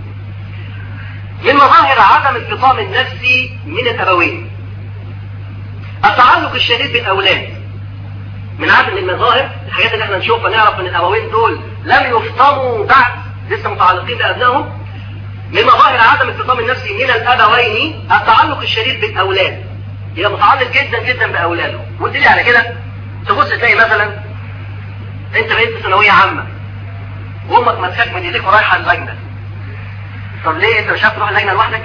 من مظاهر عدم الفطام النفسي من الابوين التعلق الشديد بالاولاد. من عدم المظاهر الحاجات اللي احنا نشوفها نعرف ان الابوين دول لم يفطموا بعد، لسه متعلقين بابنائهم. من مظاهر عدم الفطام النفسي من الابوين التعلق الشديد بالاولاد، يبقى متعلق جدا جدا باولاده. والدليل على كده تبص تلاقي مثلا انت بقيت في ثانويه عامه وامك ماسكاك من ايديك ورايحه اللجنه. طب ليه انت مش عارف تروح اللجنه لوحدك؟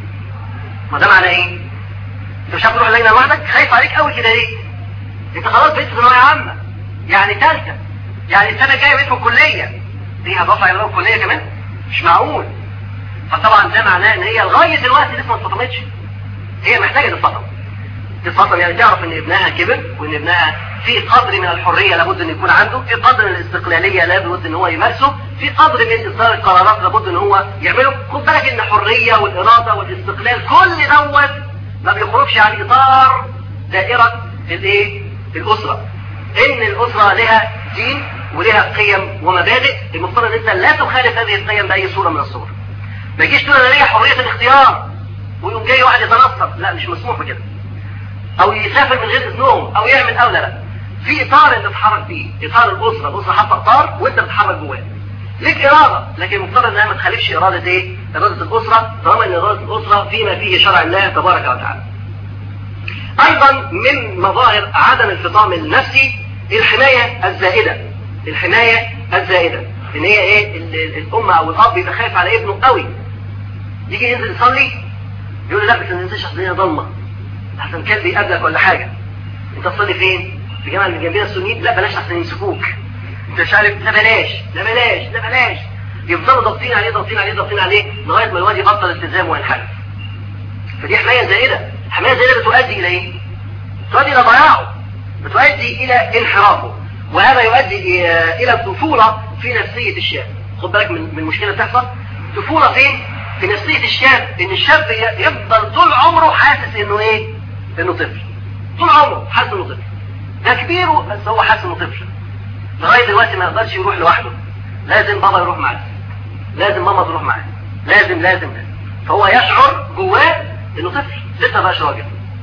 ما ده معناه ايه؟ انت مش عارف تروح اللجنه لوحدك؟ خايف عليك قوي كده ليه؟ انت خلاص بقيت في ثانويه عامه، يعني ثالثه، يعني السنه الجايه بقيت في الكليه، دي هترفع يلاقوا الكليه كمان؟ مش معقول. فطبعا ده معناه ان هي لغايه دلوقتي لسه ما اتفطمتش، هي محتاجه تتفطم، يعني تعرف ان ابنها كبر، وان ابنها في قدر من الحريه لابد ان يكون عنده، في قدر من الاستقلاليه لابد ان هو يمارسه، في قدر من اصدار القرارات لابد ان هو يعمله. خد بالك ان الحريه والاراده والاستقلال كل دوت ما بيخرجش عن اطار دائره الاسره. ان الاسره لها دين ولها قيم ومبادئ، المفترض ان انت لا تخالف هذه القيم باي صوره من الصور. ما تجيش تقول انا ليا حريه الاختيار ويقوم جاي واحد يتنصر، لا مش مسموح بكده. او يسافر من غير اذنهم او يعمل او لا. في اطار انت تتحرك فيه، اطار الاسره حاطه اطار وانت بتتحرك جواه. ليك اراده، لكن المفترض انها ما تخالفش اراده اراده الاسره، طالما ان اراده الاسره فيما فيه شرع الله تبارك وتعالى. ايضا من مظاهر عدم الفطام النفسي الحمايه الزائده، ان هي الام او الاب يبقى خايف على ابنه قوي. يجي ينزل يصلي يقول لا بس ما تنزلش عشان الدنيا ضلمه، احسن كلب يقابلك ولا حاجه. انت تصلي فين؟ في جامعه اللي جنبنا السنيين، لا بلاش احسن يمسكوك. انت مش عارف، لا بلاش. يفضلوا ضاغطين عليه لغايه ما الواد يبطل التزام وينحرف. فدي حمايه زائده. الحمايه الزائده بتؤدي الى ايه؟ بتؤدي الى ضياعه، بتؤدي الى انحرافه، وهذا يؤدي الى الطفوله في نفسيه الشاب. خد بالك من المشكله بتحصل. طفوله فين؟ في نفسيه الشاب، ان الشاب يفضل طول عمره حاسس انه انه طفل. طول عمره حاسس انه طفل. ده كبير بس هو حاسس انه طفل. لغايه دلوقتي ما يقدرش يروح لوحده، لازم بابا يروح معاه، لازم ماما تروح معاه، لازم. فهو يشعر جواه انه طفل لسه مبقاش راجل.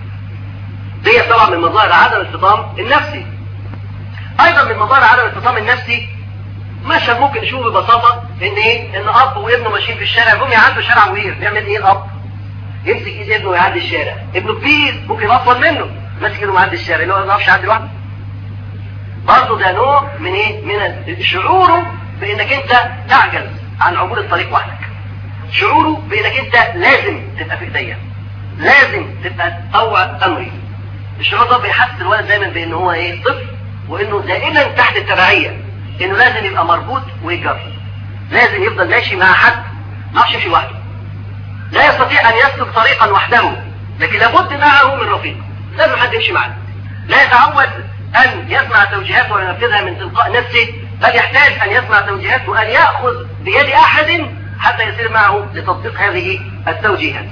دي طبعا من مظاهر عدم الفطام النفسي. ايضا من مظاهر عدم الفطام النفسي مشهد ممكن نشوفه ببساطه ان اب وابنه ماشيين في الشارع، جم يعدوا شارع وير، بيعمل الاب؟ يمسك ايد ابنه ويعدي الشارع. ابنه كبير ممكن اطول منه، ماسك ايده ويعدي الشارع، اللي هو ما يعرفش يعدي لوحده. برضه ده نوع من شعوره بانك انت تعجز عن عبور الطريق وحدك. شعوره بانك انت لازم تبقى في ايديا، لازم تبقى طوع امري. الشعور ده بيحسس الولد دايما بانه هو طفل، وانه دائما تحت التبعيه، انه لازم يبقى مربوط ويجر، لازم يفضل ماشي مع حد، ما يعرفش يمشي لوحده. لا يستطيع ان يسلك طريقا وحده، لكن لابد معه من رفيق، لازم حد يمشي معه. لا يتعود ان يسمع توجيهات وينفذها من تلقاء نفسه، بل يحتاج ان يسمع توجيهات وان ياخذ بيد احد حتى يسير معه لتطبيق هذه التوجيهات.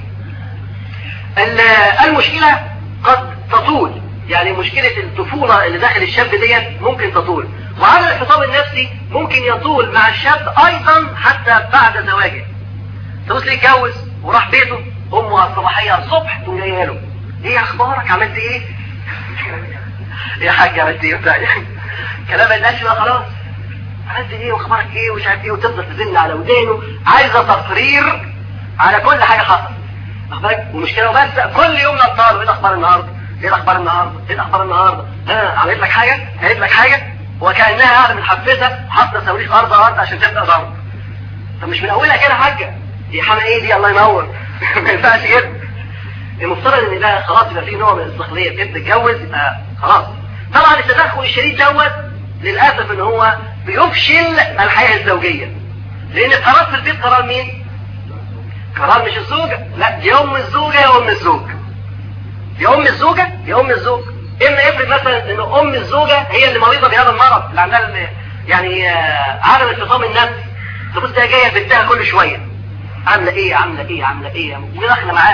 المشكله قد تطول، يعني مشكله الطفوله اللي داخل الشاب ديت ممكن تطول، وعدم الفطام النفسي ممكن يطول مع الشاب ايضا حتى بعد زواجه. تبص ليه اتجوز وراح بيته، امه الصباحيه الصبح تقوم جايه له، ايه اخبارك؟ عملت ايه؟ يا حاج عملت ايه؟ بتاع كلام الناس بقى خلاص، عملت ايه واخبارك ايه ومش عارف ايه، وتفضل تزن على ودانه، عايزه تقرير على كل حاجه حصلت. اخبارك ومشكله بس كل يوم نطار، ايه الاخبار النهارده؟ ايه الاخبار النهارده؟ عملت لك حاجه؟ قالت لك حاجه؟ وكانها قاعده متحفزه حاطه صواريخ ارض عشان تبدا ضرب. طب مش من اولها كده حاجه؟ دي حما ايه دي؟ الله ينور. ما ينفعش كده. المفترض ان ده خلاص يبقى فيه نوع من الاستقلاليه، بتبدا تتجوز يبقى خلاص. طبعا التدخل الشديد دوت للاسف ان هو بيفشل الحياه الزوجيه، لان القرار في البيت قرار مين؟ قرار مش الزوجه، لا دي ام الزوجه يا ام الزوج، يا ام الزوج. اما يفرض مثلا ان ام الزوجه هي اللي مريضه بهذا المرض اللي عندها يعني عدم الفطام النفسي، تبص ده جايه بنتها كل شويه عامله ايه وداخله معاها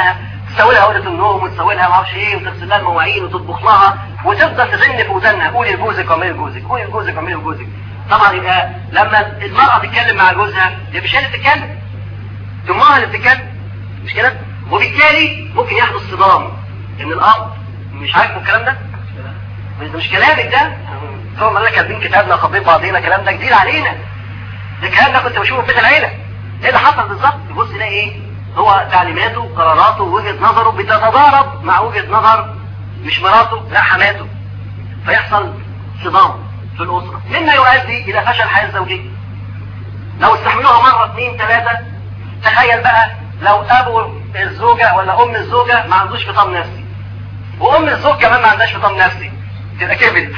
تسوي لها اوضه النوم وتسوي لها ما اعرفش ايه وتغسل لها المواعين وتطبخ لها وتفضل تزن في ودانها قولي لجوزك واعملي لجوزك، قولي لجوزك واعملي لجوزك. طبعا يبقى لما المرأة تتكلم مع جوزها يبقى مش هي اللي بتتكلم، امها اللي بتتكلم، مش كده؟ وبالتالي ممكن يحدث صدام ان الاب مش عاجبه الكلام ده، مش كلامك ده، ثم قال لك كاتبين كتابنا وخاطبين بعضينا، الكلام ده جديد علينا، ده الكلام ده كنت بشوفه في بيت العيله. ايه اللي حصل بالظبط؟ يبص يلاقي ايه؟ هو تعليماته قراراته ووجهه نظره بتتضارب مع وجهه نظر مش مراته لا حماته، فيحصل صدام في الاسره مما يؤدي الى فشل الحياه الزوجيه. لو استحملوها مره اثنين ثلاثه، تخيل بقى لو ابو الزوجه ولا ام الزوجه ما عندوش فطام نفسي وام الزوج كمان ما عندهاش فطام نفسي، تبقى كبد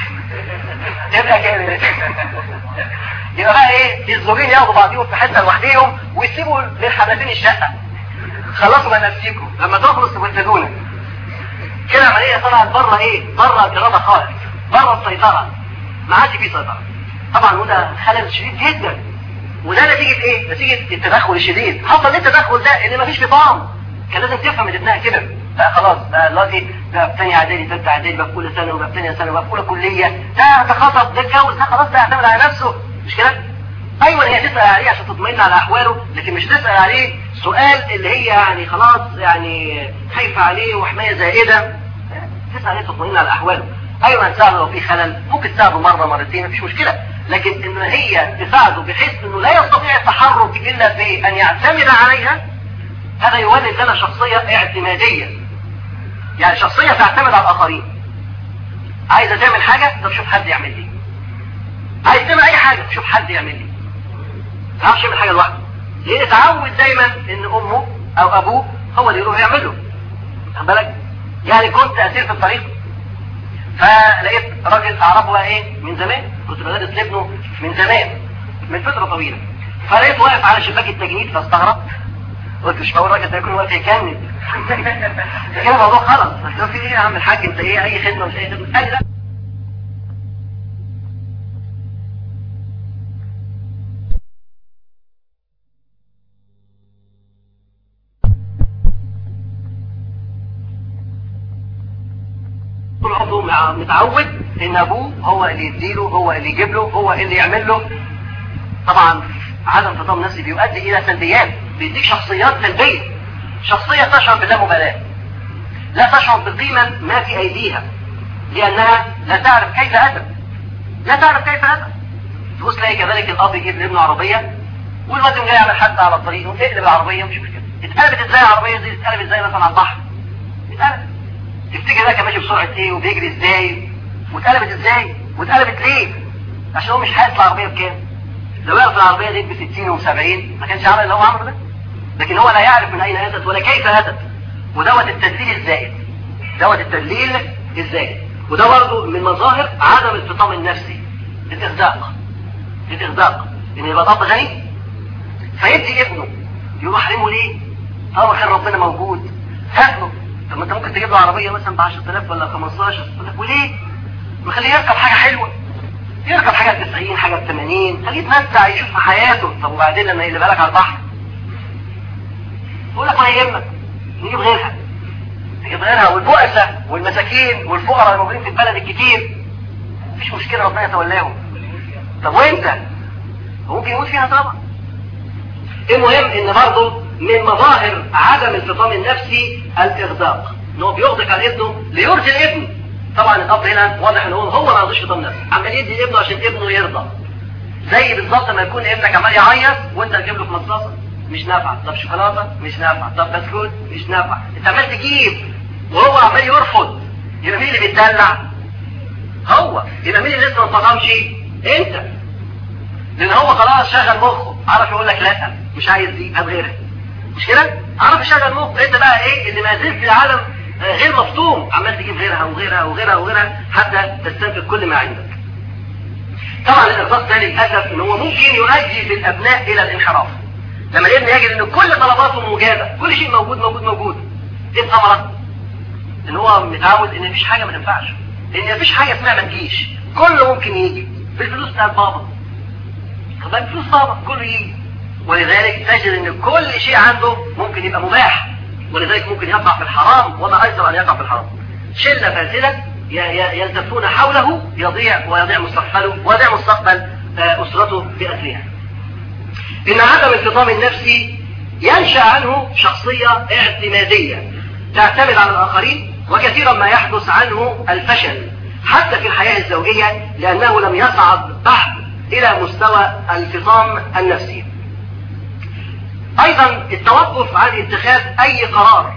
يبقى بقى ايه؟ الزوجين ياخدوا بعضيهم في حته لوحديهم ويسيبوا للحماتين الشقه، خلصوا بقى نفسيكم لما تخلص تبتدونا كده. عمليه طلعت بره ايه؟ بره الاراده خالص، بره السيطره، ما عادش فيه سيطره. طبعا وده خلل شديد جدا، وده نتيجه ايه؟ نتيجه التدخل الشديد. حصل ايه التدخل ده؟ اللي مفيش فطام. كان لازم تفهم ان ابنها كبر بقى، خلاص بقى دلوقتي بقى في ثانيه اعدادي ثالثه اعدادي بقى في اولى ثانوي وبقى في ثانيه ثانوي وبقى في اولى كليه، ده خطب ده اتجوز ده خلاص ده يعتمد على نفسه، مش كده؟ ايوه هي تسال عليه عشان تطمئن على احواله، لكن مش تسال عليه سؤال اللي هي يعني خلاص يعني خايفه عليه وحمايه زائده، تسال عليه تطمئن على احواله. ايوه هتساعده لو في خلل، ممكن تساعده مره مرتين مفيش مشكله، لكن ان هي تساعده بحيث انه لا يستطيع التحرك الا بان يعتمد عليها، هذا يولد لنا شخصيه اعتماديه، يعني شخصيه تعتمد على الاخرين. عايزه تعمل حاجه، طب شوف حد يعمل لي. عايز تعمل اي حاجه، شوف حد يعمل لي. ما تعرفش يعمل حاجه لوحده، لان اتعود دايما ان امه او ابوه هو اللي يروح يعمل له. خد بالك؟ يعني كنت اسير في الطريق فلقيت راجل اعرفه بقى ايه من زمان، كنت بدرس لابنه من زمان من فتره طويله، فلقيت واقف على شباك التجنيد فاستغربت، قلت مش معقول الراجل ده يكون واقف يكند كده الموضوع خلص. قلت في ايه يا عم الحاج انت ايه اي خدمه مش اي خدمه؟ قال لا طول عمره متعود ان ابوه هو اللي يديله، هو اللي يجيب له، هو اللي يعمل له. طبعا عدم فطام نفسي بيؤدي الى سلبيات، بيديك شخصيات سلبيه، شخصيه تشعر باللامبالاه، لا تشعر بقيمه ما في ايديها لانها لا تعرف كيف اتت، لا تعرف كيف اتت. تبص تلاقي كذلك الاب يجيب لابنه عربيه والواد جاي يعمل حادثه على الطريق وتقلب العربيه مش مشكله. اتقلبت ازاي العربيه دي؟ اتقلبت ازاي مثلا على البحر؟ اتقلبت. تفتكر ده كان ماشي بسرعه ايه وبيجري ازاي واتقلبت ازاي واتقلبت ليه؟ عشان هو مش حاسس العربيه بكام. لو يعرف العربيه دي ب 60 و70 ما كانش عمل اللي هو عمله ده، لكن هو لا يعرف من اين اتت ولا كيف اتت. ودوت التدليل الزائد، دوت التدليل الزائد، وده برضه من مظاهر عدم الفطام النفسي، الاغداق. الاغداق ان يبقى الاب غني فيدي ابنه يروح حرمه ليه؟ طبعا خير ربنا موجود هات له. طب ما انت ممكن تجيب له عربيه مثلا ب 10,000 ولا 15 وليه؟ مخليه يركب حاجه حلوه، يركب حاجه ب 90 حاجه ب 80، خليه يتمتع يشوف في حياته. طب وبعدين لما يقلبها لك على البحر يقول لك ما يهمك نجيب غيرها، نجيب غيرها، والبؤساء والمساكين والفقراء الموجودين في البلد الكتير مفيش مشكله ربنا يتولاهم. طب وانت ممكن يموت فيها طبعا. المهم ان برضه من مظاهر عدم الفطام النفسي الاغداق، ان هو بيغدق على ابنه ليرضي الابن. طبعا الاب هنا واضح ان هو ما عندوش فطام نفسي، عمال يدي لابنه عشان ابنه يرضى. زي بالظبط ما يكون ابنك عمال يعيط وانت تجيب له في مصاصه مش نافعه، طب شوكولاته مش نافعه، طب بسكوت مش نافعه، انت عمال تجيب وهو عمال يرفض. يبقى مين اللي بيتدلع؟ هو. يبقى مين اللي لسه ما فطمش؟ انت. لان هو خلاص شغل مخه، عرف يقول لك لا مش عايز دي هات غيرها، مش كده؟ عرف يشغل مخه. انت بقى ايه اللي ما زلت في العالم غير مفطوم، عمال تجيب غيرها وغيرها وغيرها وغيرها حتى تستنفذ كل ما عندك. طبعا الارضاء ده للاسف ان هو ممكن يؤدي بالابناء الى الانحراف. لما الابن يجد ان كل طلباته مجابه، كل شيء موجود موجود موجود، ايه الثمره؟ ان هو متعود ان مفيش حاجه ما تنفعش، ان مفيش حاجه اسمها ما تجيش، كله ممكن يجي بالفلوس بتاعت بابا. طب فلوس بابا كله يجي، ولذلك تجد ان كل شيء عنده ممكن يبقى مباح ولذلك ممكن يقع في الحرام وما أيسر أن يقع في الحرام. شلة فاسدة يلتفون حوله يضيع ويضيع مستقبله ويضيع مستقبل أسرته بأسرها. إن عدم انفصام النفس ينشأ عنه شخصية اعتمادية تعتمد على الآخرين، وكثيرا ما يحدث عنه الفشل حتى في الحياة الزوجية لأنه لم يصعد بعد إلى مستوى الانفصام النفسي. أيضا التوقف عن اتخاذ أي قرار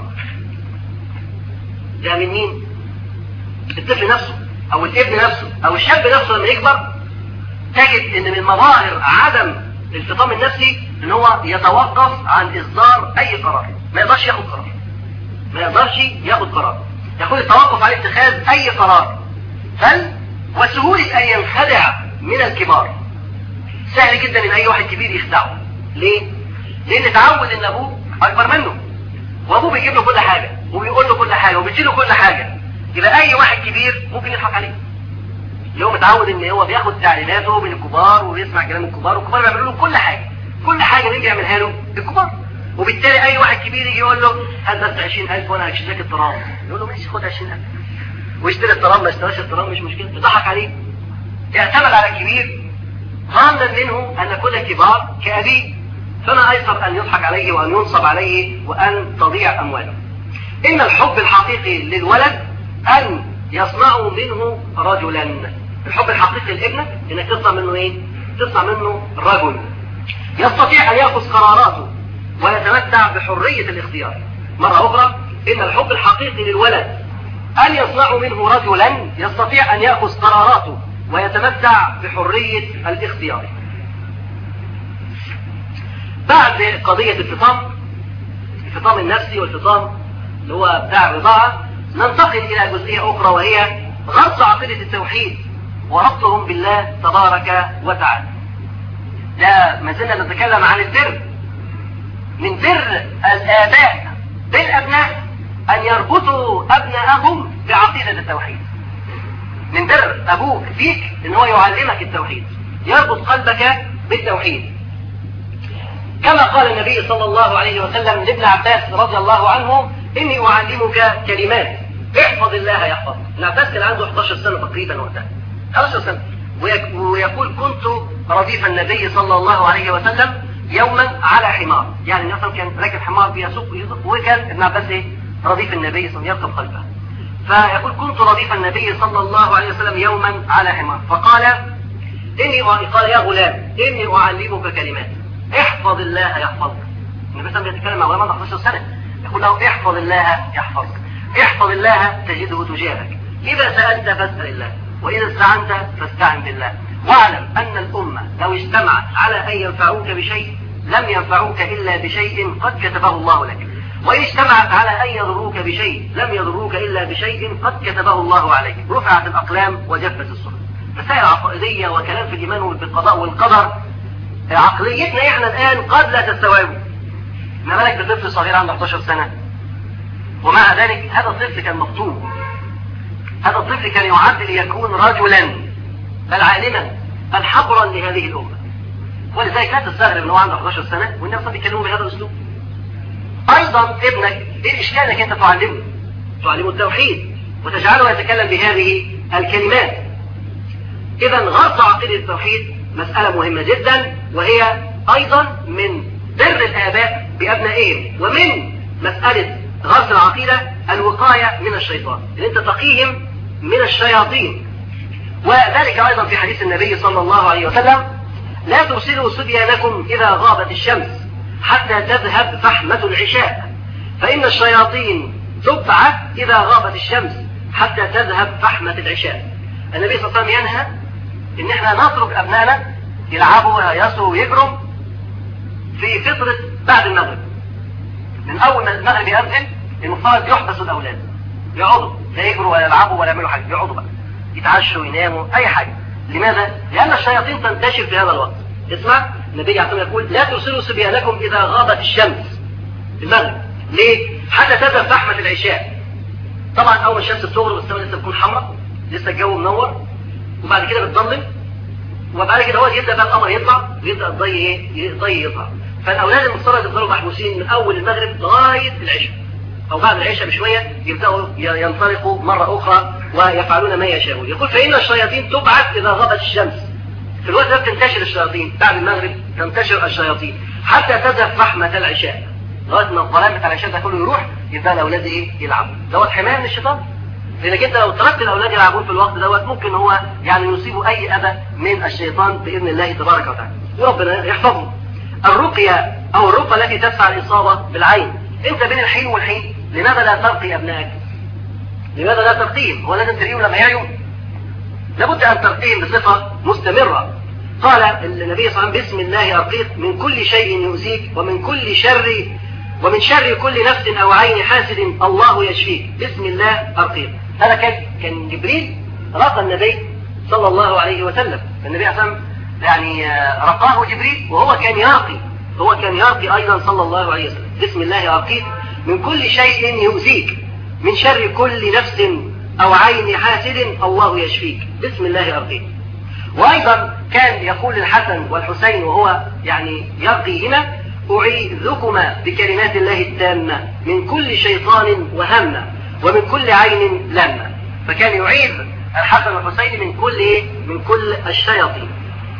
ده من مين؟ الطفل نفسه أو الابن نفسه أو الشاب نفسه لما يكبر تجد إن من مظاهر عدم الانفصام النفسي إن هو يتوقف عن إصدار أي قرار، ما يقدرش ياخد قرار، ما يقدرش ياخد قرار، يقول التوقف عن اتخاذ أي قرار، بل وسهولة أن ينخدع من الكبار. سهل جدا إن أي واحد كبير يخدعه. ليه؟ لأن تعود إن أبوه أكبر منه، وأبوه بيجيب له كل حاجة وبيقول له كل حاجة وبيديله كل حاجة، يبقى أي واحد كبير ممكن يضحك عليه. اللي هو متعود إن هو بياخد تعليماته من الكبار وبيسمع كلام الكبار، والكبار بيعملوا له كل حاجة، كل حاجة بيجي يعملها له الكبار. وبالتالي أي واحد كبير يجي يقول له هات بس 20,000 وأنا هشتري لك الترام، يقول له ماشي خد 20,000 واشتري الترام، ما اشتراش الترام مش مشكلة، يضحك عليه. يعتمد على الكبير ظانا منه أن كل الكبار كأبيه، فما أيسر أن يضحك عليه وأن ينصب عليه وأن تضيع أمواله. إن الحب الحقيقي للولد أن يصنعوا منه رجلا. الحب الحقيقي للابنة إنك تصنع منه إيه؟ تصنع منه رجل يستطيع أن يأخذ قراراته ويتمتع بحرية الاختيار. مرة أخرى، إن الحب الحقيقي للولد أن يصنعوا منه رجلا يستطيع أن يأخذ قراراته ويتمتع بحرية الاختيار. بعد قضية الفطام النفسي والفطام اللي هو بتاع الرضاعة، ننتقل إلى جزئية أخرى وهي غرس عقيدة التوحيد وربطهم بالله تبارك وتعالى. لا ما زلنا نتكلم عن البر. من بر الآباء بالأبناء أن يربطوا أبنائهم بعقيدة التوحيد. من بر أبوك فيك إن هو يعلمك التوحيد، يربط قلبك بالتوحيد. كما قال النبي صلى الله عليه وسلم لابن عباس رضي الله عنه: إني أعلمك كلمات احفظ الله يحفظك. ابن عباس كان عنده 11 سنة تقريبا وقتها، 11 سنة، ويقول كنت رديف النبي صلى الله عليه وسلم يوما على حمار، يعني النبي كان راكب حمار بيسوق وكان ابن عباس رديف النبي صلى الله عليه وسلم يركب خلفه. فيقول كنت رديف النبي صلى الله عليه وسلم يوما على حمار فقال قال يا غلام إني أعلمك كلمات احفظ الله يحفظك. النبي صلى الله عليه وسلم يتكلم مع غلام 11 سنة، يقول له احفظ الله يحفظك، احفظ الله تجده تجاهك، إذا سألت فاسأل الله، وإذا استعنت فاستعن بالله، واعلم أن الأمة لو اجتمعت على أن ينفعوك بشيء لم ينفعوك إلا بشيء قد كتبه الله لك، وإن اجتمعت على أن يضروك بشيء لم يضروك إلا بشيء قد كتبه الله عليك. رفعت الأقلام وجفت الصحف. مسائل عقائدية وكلام في الإيمان بالقضاء والقدر عقليتنا إحنا الآن قد لا تستوعبه. ما بالك بطفل صغير عنده 11 سنة؟ ومع ذلك هذا الطفل كان مخطوب، هذا الطفل كان يعد ليكون رجلا بل عالما بل حبرا لهذه الأمة. ولذلك لا تستغرب أنه عنده 11 سنة والناس بيتكلموا بهذا الأسلوب. أيضا ابنك إيه الإشكال أنك أنت تعلمه التوحيد وتجعله يتكلم بهذه الكلمات. إذا غرس عقيدة التوحيد مسألة مهمة جدا، وهي أيضا من بر الآباء بأبنائهم، ومن مسألة غرس العقيدة الوقاية من الشيطان، إن أنت تقيهم من الشياطين. وذلك أيضا في حديث النبي صلى الله عليه وسلم: لا ترسلوا صبيانكم إذا غابت الشمس حتى تذهب فحمة العشاء، فإن الشياطين تبعث إذا غابت الشمس حتى تذهب فحمة العشاء. النبي صلى الله عليه وسلم ينهى إن احنا نترك أبنائنا يلعبوا ويسروا ويجروا في فترة بعد المغرب. من أول ما المغرب يأذن المفترض يحبسوا الأولاد، يقعدوا لا يجروا ولا يلعبوا ولا يعملوا حاجة، يقعدوا بقى يتعشوا ويناموا أي حاجة. لماذا؟ لأن الشياطين تنتشر في هذا الوقت. اسمع، النبي عليه يقول: لا ترسلوا صبيانكم إذا غابت الشمس في المغرب. ليه؟ حتى تذهب فحمة العشاء. طبعا أول ما الشمس بتغرب والسماء لسه بتكون حمراء، لسه الجو منور، وبعد كده بتضلم، وبعد كده هو يبدأ بقى القمر يطلع ويبدأ الضي يطلع. فالأولاد المفترض يفضلوا محبوسين من أول المغرب لغاية العشاء، أو بعد العشاء بشوية يبدأوا ينطلقوا مرة أخرى ويفعلون ما يشاءون. يقول فإن الشياطين تبعث إذا غابت الشمس. في الوقت ده تنتشر الشياطين، بعد المغرب تنتشر الشياطين حتى تذهب رحمة العشاء، لغاية ما الظلام بتاع العشاء ده كله يروح، يبقى الأولاد إيه؟ يلعبوا. دوت حماية من الشيطان. لأنك أنت لو تركت الأولاد يلعبون في الوقت دوت ممكن هو يعني يصيبوا أي أذى من الشيطان بإذن الله تبارك وتعالى، وربنا يحفظهم. الرقية أو الرقى التي تدفع الإصابة بالعين، أنت بين الحين والحين لماذا لا ترقي أبنائك؟ لماذا لا ترقيهم؟ هو لازم ترقيهم لما يعيوا؟ لابد أن ترقيهم بصفة مستمرة. قال النبي صلى الله عليه وسلم بسم الله أرقيك من كل شيء يؤذيك ومن شر كل نفس أو عين حاسد الله يشفيك، بسم الله أرقيك. هذا كان جبريل رقى النبي صلى الله عليه وسلم. النبي صلى الله عليه وسلم يعني رقاه جبريل وهو كان يرقي أيضا صلى الله عليه وسلم. بسم الله أرقيك من كل شيء يؤذيك من شر كل نفس أو عين حاسد الله يشفيك، بسم الله أرقيك. وأيضا كان يقول الحسن والحسين وهو يعني يرقيهما أعيذكما بكلمات الله التامة من كل شيطان وهمة ومن كل عين لامة. فكان يعيذ الحسن والحسين من كل الشياطين.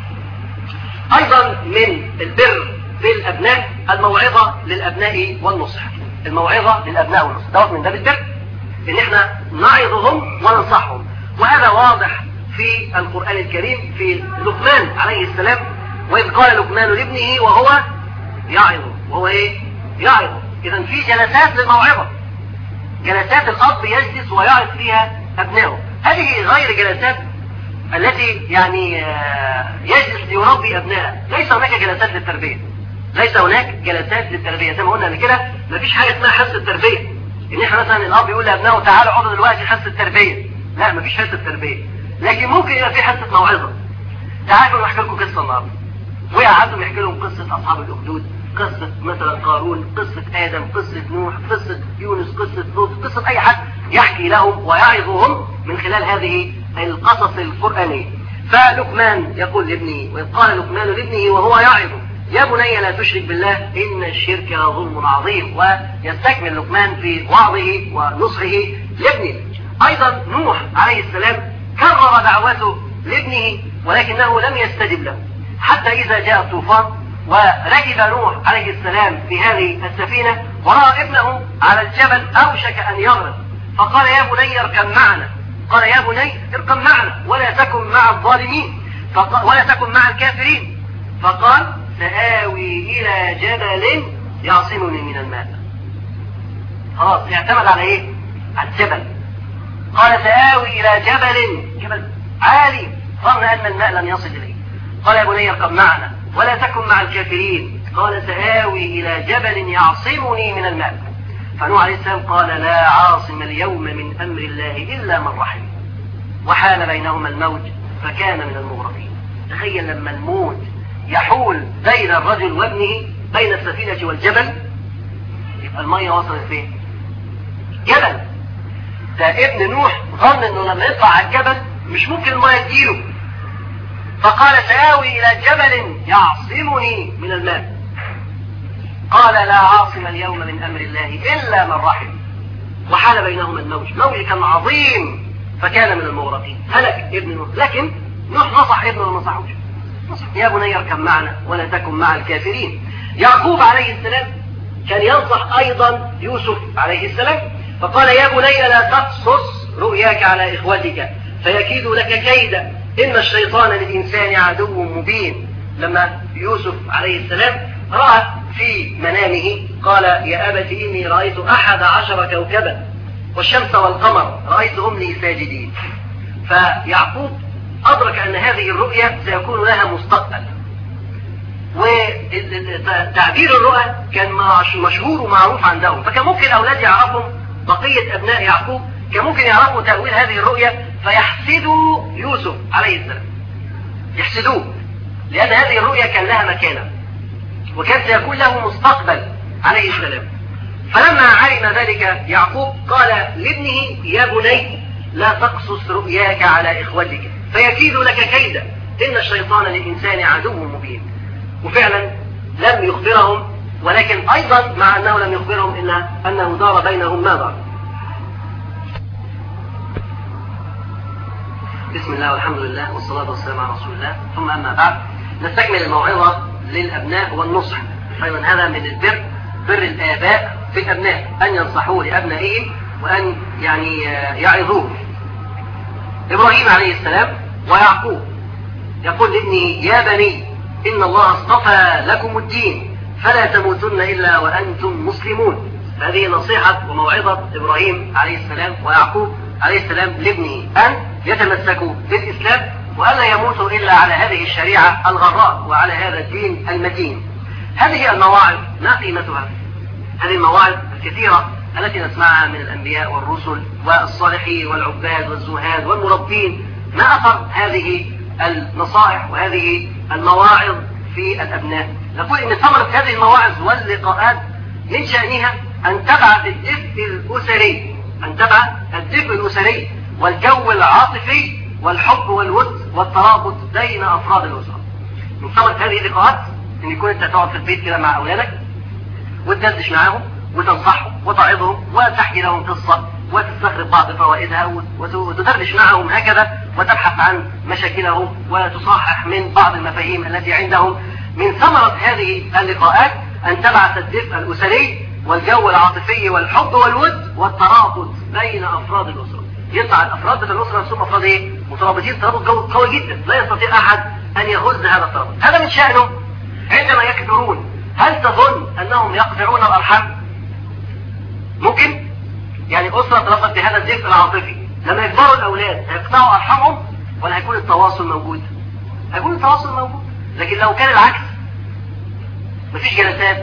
أيضا من البر بالأبناء الموعظة للأبناء والنصح. الموعظة للأبناء والنصح دوت من باب البر، إن احنا نعظهم وننصحهم. وهذا واضح في القرآن الكريم في لقمان عليه السلام، وإذ قال لقمان لابنه وهو يعظه. وهو إيه؟ يعظه. إذن في جلسات للموعظة، جلسات الأب يجلس ويعظ فيها أبنائه. هذه غير جلسات التي يعني يجلس ليربي أبنائه. ليس هناك جلسات للتربية، ليس هناك جلسات للتربية. زي ما قلنا قبل كده مفيش حاجة اسمها حصة التربية، إن إحنا مثلا الأب يقول لأبنائه تعالوا اقعدوا دلوقتي حصة التربية. لا، مفيش حصة تربية، لكن ممكن يبقى في حصة موعظة. تعالوا نحكي لكم قصة النهارده، وقعدوا يحكي لهم قصة أصحاب الأخدود، قصة مثلا قارون، قصة آدم، قصة نوح، قصة يونس، قصة لوط، قصة أي حد يحكي لهم ويعظهم من خلال هذه القصص القرآنية. فلقمان يقول لابنه، وإذ قال لقمان لابنه وهو يعظه يا بني لا تشرك بالله إن الشرك لظلم عظيم. ويستكمل لقمان في وعظه ونصحه لابنه. أيضا نوح عليه السلام كرر دعوته لابنه ولكنه لم يستجب له، حتى إذا جاء الطوفان وركب نوح عليه السلام في هذه السفينة ورأى ابنه على الجبل أوشك أن يغرق، فقال يا بني اركب معنا. قال يا بني اركب معنا ولا تكن مع الظالمين ولا تكن مع الكافرين. فقال سآوي إلى جبل يعصمني من الماء. خلاص اعتمد على ايه؟ على الجبل. قال سآوي إلى جبل عالي ظن أن الماء لم يصل إليه. قال يا بني اركب معنا ولا تكن مع الكافرين. قال سآوي إلى جبل يعصمني من الماء. فنوح عليه السلام قال لا عاصم اليوم من أمر الله إلا من رحم، وحال بينهما الموج فكان من المغرقين. تخيل لما الموج يحول بين الرجل وابنه، بين السفينة والجبل، يبقى المية وصلت فين؟ جبل. ده ابن نوح ظن انه لما يطلع على الجبل مش ممكن المية تجيله، فقال سآوي إلى جبل يعصمني من الماء. قال لا عاصم اليوم من أمر الله إلا من رحم، وحال بينهما الموج. موج كان عظيم فكان من المغرقين. هلك ابن نوح، لكن نوح نصح ابنه وما نصحوش. يا بني اركب معنا ولا تكن مع الكافرين. يعقوب عليه السلام كان ينصح أيضا يوسف عليه السلام، فقال يا بني لا تقصص رؤياك على إخوتك فيكيد لك كيدا إن الشيطان للإنسان عدو مبين. لما يوسف عليه السلام رأى في منامه قال يا أبت إني رأيت 11 كوكبا والشمس والقمر رأيتهم لي ساجدين. فيعقوب أدرك أن هذه الرؤيا سيكون لها مستقبل، وتعبير الرؤى كان مشهور ومعروف عندهم، فكان ممكن أولاد يعرفوا، بقية أبناء يعقوب كان ممكن يعرفوا تأويل هذه الرؤيا فيحسدوا يوسف عليه السلام، يحسدوه، لأن هذه الرؤيا كان لها مكانة وكان سيكون له مستقبل عليه السلام. فلما علم ذلك يعقوب قال لابنه يا بني لا تقصص رؤياك على إخوتك فيكيد لك كيدا إن الشيطان للإنسان عدو مبين. وفعلا لم يخبرهم ولكن أيضا مع أنه لم يخبرهم إلا أنه دار بينهم ما دار. بسم الله والحمد لله والصلاة والسلام على رسول الله، ثم أما بعد، نستكمل الموعظة للأبناء والنصح. أيضا هذا من البر، بر الآباء في الأبناء، أن ينصحوا لأبنائهم وأن يعني يعظوه. إبراهيم عليه السلام ويعقوب يقول لابنه: يا بني إن الله اصطفى لكم الدين فلا تموتن إلا وأنتم مسلمون. هذه نصيحة وموعظة إبراهيم عليه السلام ويعقوب عليه السلام لابنه، أن يتمسكوا بالإسلام وألا يموتوا إلا على هذه الشريعة الغراء وعلى هذا الدين المتين. هذه المواعظ ما قيمتها؟ هذه المواعظ الكثيرة التي نسمعها من الأنبياء والرسل والصالحين والعباد والزهاد والمربين، ما أثر هذه النصائح وهذه المواعظ في الأبناء؟ نقول إن ثمرة هذه المواعظ واللقاءات من شأنها أن تبعث الدفء الأسري، أن تبعث الدفء الأسري والجو العاطفي والحب والود والترابط بين أفراد الأسرة. من ثمرة هذه اللقاءات أن يكون أنت تقعد في البيت كده مع أولادك وتدردش معاهم وتنصحهم وتعظهم وتحكي لهم قصة وتستخرج بعض فوائدها وتدردش معهم هكذا وتبحث عن مشاكلهم وتصحح من بعض المفاهيم التي عندهم. من ثمرة هذه اللقاءات أن تبعث الدفء الأسري والجو العاطفي والحب والود والترابط بين أفراد الأسرة. يطلع الأفراد في الأسرة نفسهم أفراد مترابطين ترابط قوي جدا، لا يستطيع أحد أن يهز هذا الترابط. هذا من شأنه عندما يكبرون. هل تظن أنهم يقطعون الأرحام؟ ممكن؟ يعني أسرة تربط بهذا الدفء العاطفي، لما يكبروا الأولاد هيقطعوا أرحامهم ولا هيكون التواصل موجود؟ هيكون التواصل موجود. لكن لو كان العكس، مفيش جلسات،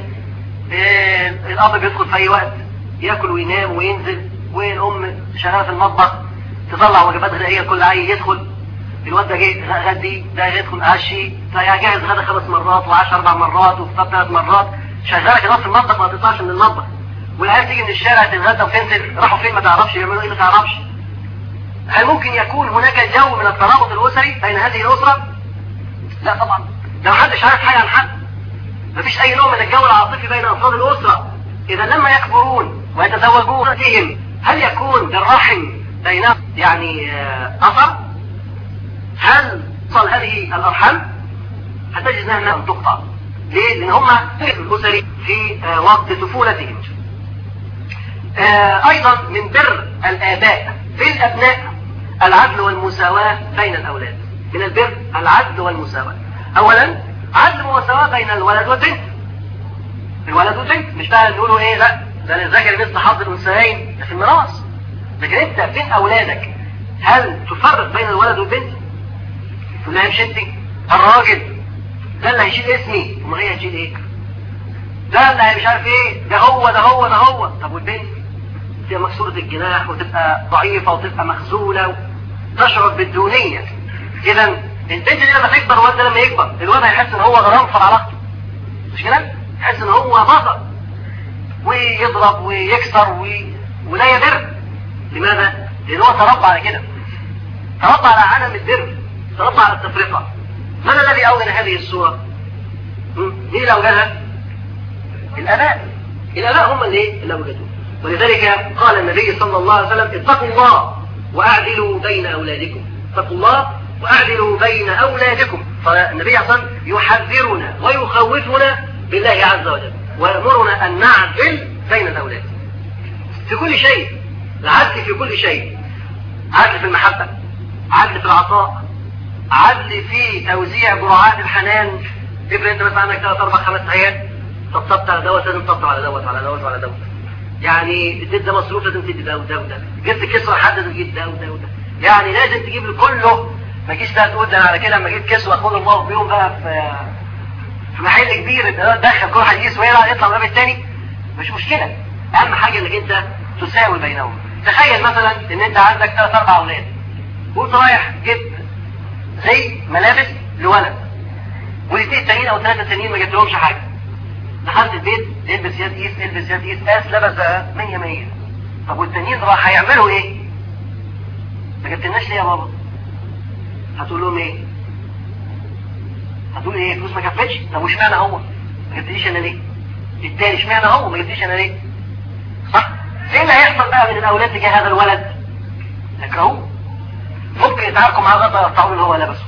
الأب بيدخل في أي وقت يأكل وينام وينزل، والأم شغالة في المطبخ تطلع وجبات غذائية، كل عيل يدخل، الواد ده جاي غدي، ده يدخل عشي، فيجهز غدا 5 مرات وعشاء 4 مرات وفطار 3 مرات، شغالة كده في المطبخ ما تطلعش من المطبخ، والعيال تيجي من الشارع تتغدى وتنزل، راحوا فين ما تعرفش، يعملوا ايه ما تعرفش. هل ممكن يكون هناك جو من الترابط الأسري بين هذه الأسرة؟ لا طبعا، ده محدش عارف حاجة عن حد، مفيش أي نوع من الجو العاطفي بين أفراد الأسرة. إذا لما يكبرون ويتزوجون فيهم، هل يكون بالرحم بينهم يعني أثر؟ هل تصل هذه الأرحام؟ هتجد أنها تقطع. ليه؟ لأن هم الأسري في وقت طفولتهم. أيضا من بر الآباء في الأبناء العدل والمساواة بين الأولاد. من البر العدل والمساواة. أولا عدل ومساواة بين الولد والبنت. الولد والبنت، مش بقى نقولوا ايه، لا ده للذكر مثل حظ الأنثيين في الميراث. لكن انت بين أولادك هل تفرق بين الولد والبنت؟ تقول لها مش انت الراجل ده اللي هيشيل اسمي، امال هي هتشيل ايه؟ ده اللي مش عارف ايه، ده هو ده هو ده هو. طب والبنت تبقى مكسورة الجناح وتبقى ضعيفة وتبقى مخزولة وتشعر بالدونية. اذا البنت دي لما تكبر، الولد لما يكبر، الولد هيحس ان هو غرام في علاقته، مش كده؟ يحس ان هو بطل ويضرب ويكسر ولا يبر. لماذا؟ لان هو تربى على كده، تربى على عدم البر، تربى على التفرقة. من الذي اوجد هذه الصورة؟ مين اللي اوجدها؟ الاباء. الاباء هم اللي اوجدوه. ولذلك قال النبي صلى الله عليه وسلم: اتقوا الله واعدلوا بين اولادكم. اتقوا الله واعدلوا بين اولادكم. فالنبي صلى الله عليه وسلم يحذرنا ويخوفنا بالله عز وجل، ويأمرنا ان نعدل بين الاولاد في كل شيء. العدل في كل شيء، عدل في المحبة، عدل في العطاء، عدل في توزيع جرعات الحنان. ابن انت مثلا عندك 3 4 5 عيال، طبطبت على دوت لازم تطبطب على دوت وعلى دوت وعلى دوت. يعني اديت ده مصروف لازم تدي ده وده وده، جبت كسوه حد لازم تجيب ده وده وده. يعني لازم تجيب لكله، ما تجيش بقى تقول ده على كده لما جيت كسوه خد الله بيهم بقى في محل كبير دخل كل واحد يقيس ويطلع من الباب الثاني، مش مشكله. اهم حاجه انك انت تساوي بينهم. تخيل مثلا ان انت عندك 3 4 اولاد، وانت رايح جبت زي ملابس لولد، والاثنين التانيين او 3 التانيين ما جبتلهمش حاجه. دخلت البيت، البس يد قيس، البس يد قيس، قاس لبس 100 100. طب والتانيين راح هيعملوا ايه؟ ما جبتلناش ليه يا بابا؟ هتقول لهم ايه؟ هتقول ايه؟ فلوس ما كفتش؟ طب وش معنى هو؟ ما جبتليش انا ليه؟ التاني اشمعنى هو ما جبتيش انا ليه؟ صح؟ ايه اللي هيحصل بقى من الاولاد تجاه هذا الولد؟ يكرهوه، ممكن يتعاركوا معاه غدا يقطعوا اللي هو لبسه.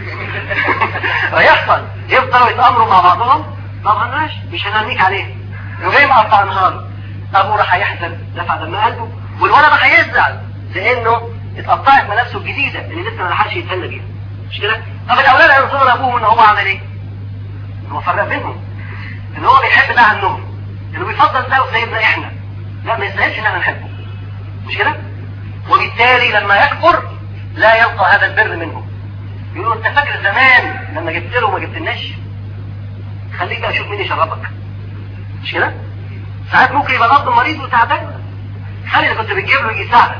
ويحصل يفضلوا يتامروا مع بعضهم، طبعا ماشي مش هنرميك عليه، وجاي مقطع نهار، ابوه راح يحزن دفع دم قلبه، والولد راح يزعل لانه اتقطعت ملابسه الجديده اللي لسه ما لحقش يتهنى بيها، مش كده؟ طب الاولاد هينظروا لابوهم ان هو عمل ايه؟ هو فرق بينهم، ان هو بيحب ده عنهم، انه بيفضل ده وسايبنا احنا، لا ما يستاهلش ان احنا نحبه، مش كده؟ وبالتالي لما يكبر لا يلقى هذا البر منهم. يقولوا انت فاكر زمان لما جبت له وما جبتلناش؟ خليك بقى اشوف مين يشربك، مش كده؟ ساعات ممكن يبقى برضه مريض وتعبان، خلي اللي كنت بتجيب له يجي يساعدك.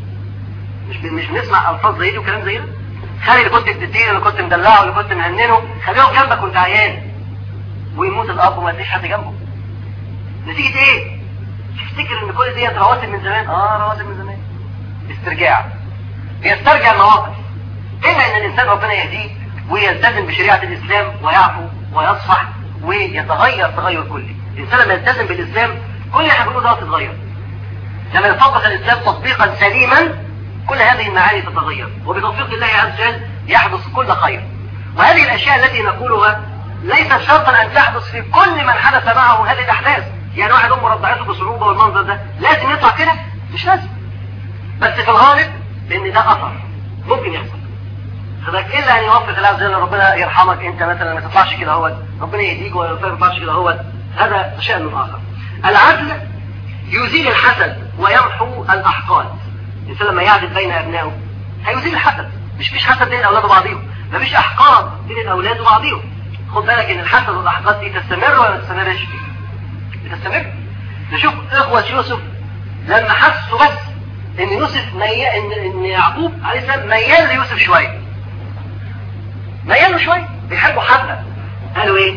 مش بنسمع الفاظ زي دي وكلام زي ده؟ خلي اللي كنت بتديه، اللي كنت مدلعه، اللي كنت مهننه، خليهم جنبك وانت عيان، ويموت الاب وما تلاقيش حد جنبه. نتيجه ايه؟ تفتكر ان كل دي رواتب من زمان؟ رواتب من زمان. استرجاع، بيسترجع المواقف. الا ان الانسان ربنا يهديه ويلتزم بشريعه الاسلام ويعفو ويصفح ويتغير تغير كلي. الانسان لما يلتزم بالاسلام كل اللي احنا بنقوله ده تتغير. لما يطبق الاسلام تطبيقا سليما كل هذه المعاني تتغير، وبتوفيق الله عز وجل يحدث كل خير. وهذه الاشياء التي نقولها ليس شرطا ان تحدث في كل من حدث معه هذه الاحداث. يعني واحد امه رضعته بصعوبه والمنظر ده لازم يطلع كده؟ مش لازم، بس في الغالب لان ده اثر ممكن يحصل. فذلك الا ان يوفق الله عز وجل، ربنا يرحمك انت مثلا ما تطلعش كده هو، ربنا يهديك ولا ما تطلعش كده هو، هذا شأن اخر. العدل يزيل الحسد ويمحو الاحقاد. الانسان لما يعدل بين ابنائه هيزيل الحسد. مش فيش حسد بين الاولاد وبعضهم، مفيش احقاد بين الاولاد وبعضهم. خد بالك ان الحسد والاحقاد دي تستمر ولا ما تستمرش؟ بتستمر. نشوف اخوة يوسف لما حسوا بس ان يوسف ان يعقوب عليه السلام ميال ليوسف شويه، ميال له شويه، بيحبوا حبه، قالوا ايه؟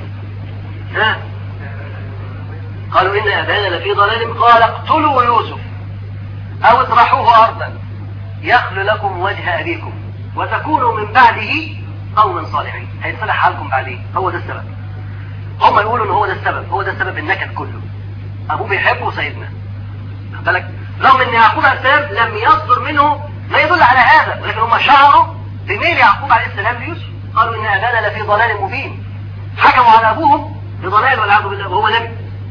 قالوا ان ابانا لفي ضلال، قال اقتلوا يوسف او اطرحوه ارضا يخل لكم وجه ابيكم وتكونوا من بعده قوما صالحين. هيتصلح حالكم بعدين. هو ده السبب. هم يقولوا ان هو ده السبب، هو ده السبب النكد كله. ابوه بيحبه وسيدنا، خد بالك، رغم ان يعقوب عليه السلام لم يصدر منه ما يدل على هذا، ولكن هم شعروا بميل يعقوب عليه السلام ليوسف. قالوا ان ابانا لفي ضلال مبين، حكموا على ابوهم بضلال والعياذ بالله وهو نبي.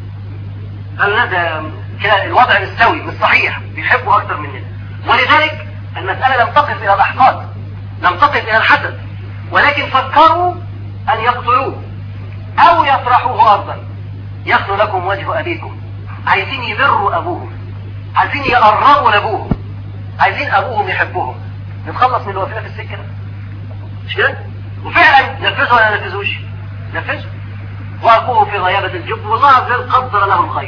قالوا هذا الوضع مستوي مش صحيح، بيحبوا اكثر مننا. ولذلك المساله لم تقف الى الاحقاد، لم تقف الى الحسد، ولكن فكروا ان يقتلوه او يطرحوه ارضا يخلو لكم وجه ابيكم. عايزين يبروا ابوهم، عايزين يقربوا لابوهم، عايزين ابوهم يحبهم. نتخلص من اللي واقفين في السكه ده، مش كده؟ وفعلا نفذوا ولا نفذوش؟ نفذوا. والقوه في غيابه الجب، والله عز وجل قدر له الخير،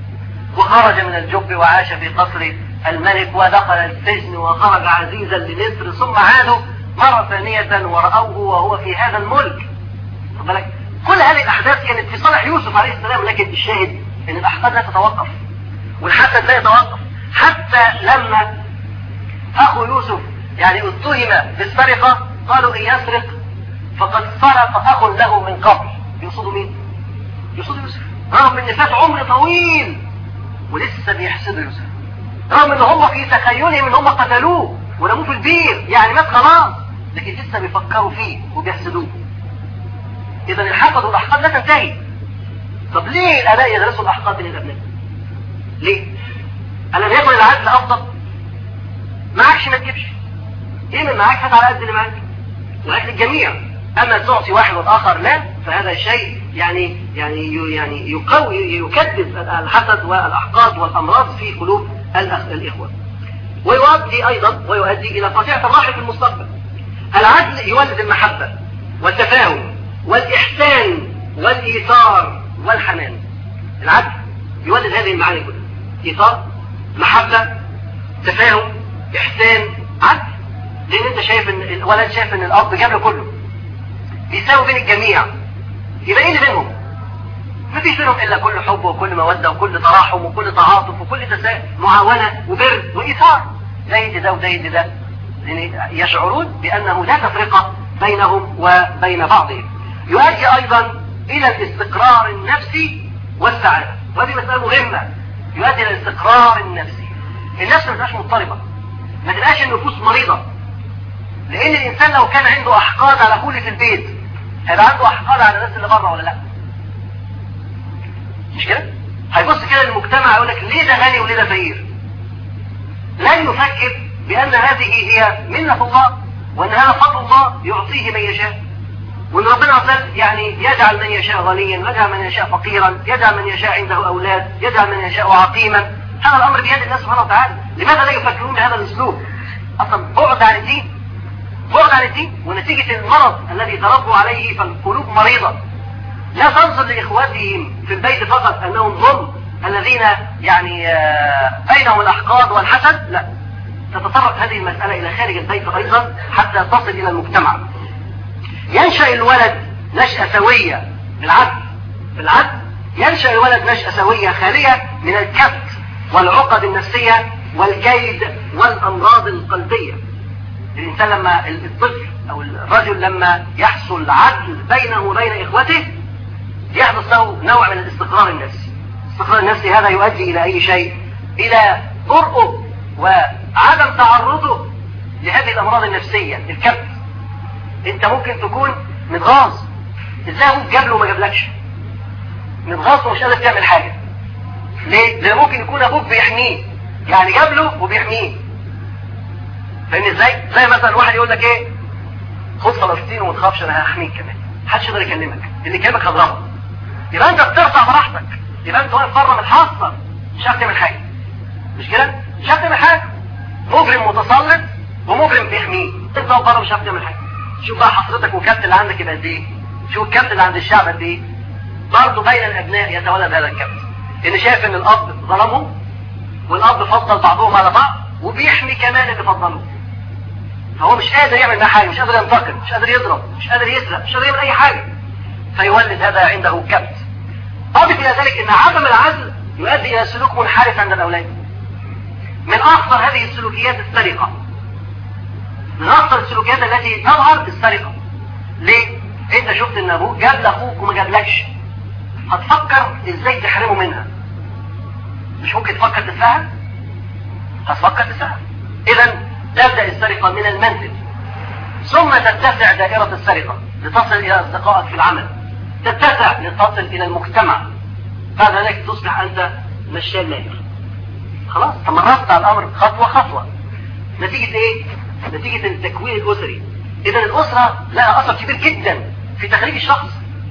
وخرج من الجب وعاش في قصر الملك ودخل السجن وخرج عزيزا لمصر، ثم عادوا مره ثانيه ورأوه وهو في هذا الملك. خد بالك، كل هذه الاحداث كانت في صالح يوسف عليه السلام، لكن الشاهد ان الاحقاد لا تتوقف والحسد لا يتوقف. حتى لما اخو يوسف يعني اتهم بالسرقه قالوا ان يسرق فقد سرق اخ له من قبل. يقصدوا مين؟ يقصدوا يوسف، رغم ان فات عمر طويل ولسه بيحسدوا يوسف، رغم ان هم في تخيلهم ان هم قتلوه ورموه في البير، يعني مات خلاص، لكن لسه بيفكروا فيه وبيحسدوه. اذا الحقد والاحقاد لا تنتهي. طب ليه الاباء يدرسوا الاحقاد بين الابناء؟ ليه؟ ألم يكن العدل افضل؟ معكش ما تجيبش، ايه من معاك هات على قد اللي معاك، وهات للجميع. اما تعطي واحد والاخر لا، فهذا شيء يعني يقوي يكدس الحسد والاحقاد والامراض في قلوب الاخوه، ويؤدي ايضا الى قطيعه الرحم في المستقبل. العدل يولد المحبه والتفاهم والاحسان والايثار والحنان. العدل يولد هذه المعاني كلها: ايثار، محبه، تفاهم، احسان، عدل. لان انت شايف ان الولد شايف ان الاب جاب له كله، بيساوي بين الجميع، يبقى ايه اللي بينهم؟ مفيش بينهم الا كل حب وكل موده وكل تراحم وكل تعاطف وكل معاونه وبر وايثار. ده يدي ده وده يدي ده، يشعرون بانه لا تفرقه بينهم وبين بعضهم. يؤدي ايضا الى الاستقرار النفسي والسعادة. وهذه مسألة مهمة يؤدي إلى الاستقرار النفسي. النفس ما تبقاش مضطربة، ما تبقاش النفوس مريضة، لأن الإنسان لو كان عنده أحقاد على كل في البيت هيبقى عنده أحقاد على الناس اللي بره ولا لا؟ مش كده؟ هيبص كده للمجتمع يقول لك ليه ده غني وليه ده فقير؟ لن يفكر بأن هذه هي منة الله، وأن هذا فضل الله يعطيه من يشاء، وأن ربنا عز يعني يجعل من يشاء غنيا، يجعل من يشاء فقيرا، يجعل من يشاء عنده أولاد، يجعل من يشاء عقيما. هذا الأمر بيد الله سبحانه وتعالى. لماذا لا يفكرون بهذا الأسلوب؟ أصلا بعد عن الدين، بعد عن الدين، ونتيجة المرض الذي تربوا عليه فالقلوب مريضة. لا تنظر لإخواتهم في البيت فقط أنهم هم الذين يعني بينهم الأحقاد والحسد، لا، تتطرق هذه المسألة إلى خارج البيت أيضا حتى تصل إلى المجتمع. ينشأ الولد نشأة سوية بالعدل ينشأ الولد نشأة سوية خالية من الكبت والعقد النفسية والكيد والأمراض القلبية. الإنسان لما الطفل أو الرجل لما يحصل عدل بينه وبين إخوته يحدث له نوع من الاستقرار النفسي. الاستقرار النفسي هذا يؤدي إلى أي شيء؟ إلى برئه وعدم تعرضه لهذه الأمراض النفسية. الكبت، أنت ممكن تكون متغاظ، إزاي أبوك جاب له وما جابلكش؟ متغاظ ومش قادر تعمل حاجة. ليه؟ لأن ممكن يكون أبوك بيحميه، يعني جاب له وبيحميه. فاهمني ازاي؟ زي مثلا واحد يقول لك ايه؟ خد فلسطين وما تخافش انا هحميك كمان، محدش يقدر يكلمك، اللي يكلمك هضربه. يبقى انت بترفع براحتك، يبقى انت واقف بره متحصن، مش عارف تعمل حاجه. مش كده؟ مش عارف تعمل حاجه. مجرم متسلط ومجرم بيحميه، انت واقف بره مش عارف تعمل حاجه. شوف بقى حضرتك والكبت اللي عندك يبقى قد ايه؟ شوف الكبت اللي عند الشعب قد ايه؟ برضه بين الابناء يتولد هذا الكبت، اللي شايف ان الاب ظلمهم والاب فضل بعضهم على بعض وبيحمي كمان اللي فضلوه. فهو مش قادر يعمل معاه حاجه، مش قادر ينتقم، مش قادر يضرب، مش قادر يسرق، مش قادر يعمل اي حاجه، فيولد هذا عنده كبت. اضف الى ذلك ان عدم العدل يؤدي الى سلوك منحرف عند الاولاد. من اخطر هذه السلوكيات السرقه. من اخطر السلوكيات التي تظهر السرقه. ليه؟ انت شفت ان ابوك جاب لاخوك وما جابلكش، هتفكر ازاي تحرمه منها. مش ممكن تفكر تسرقها؟ هتفكر تسرقها. اذا تبدأ السرقة من المنزل، ثم تتسع دائرة السرقة لتصل إلى أصدقائك في العمل، تتسع لتصل إلى المجتمع، بعد ذلك تصبح أنت مشال لاهر. خلاص تمرست على الأمر خطوة خطوة. نتيجة إيه؟ نتيجة التكوين الأسري. إذا الأسرة لها أثر كبير جدا في تخريج الشخص.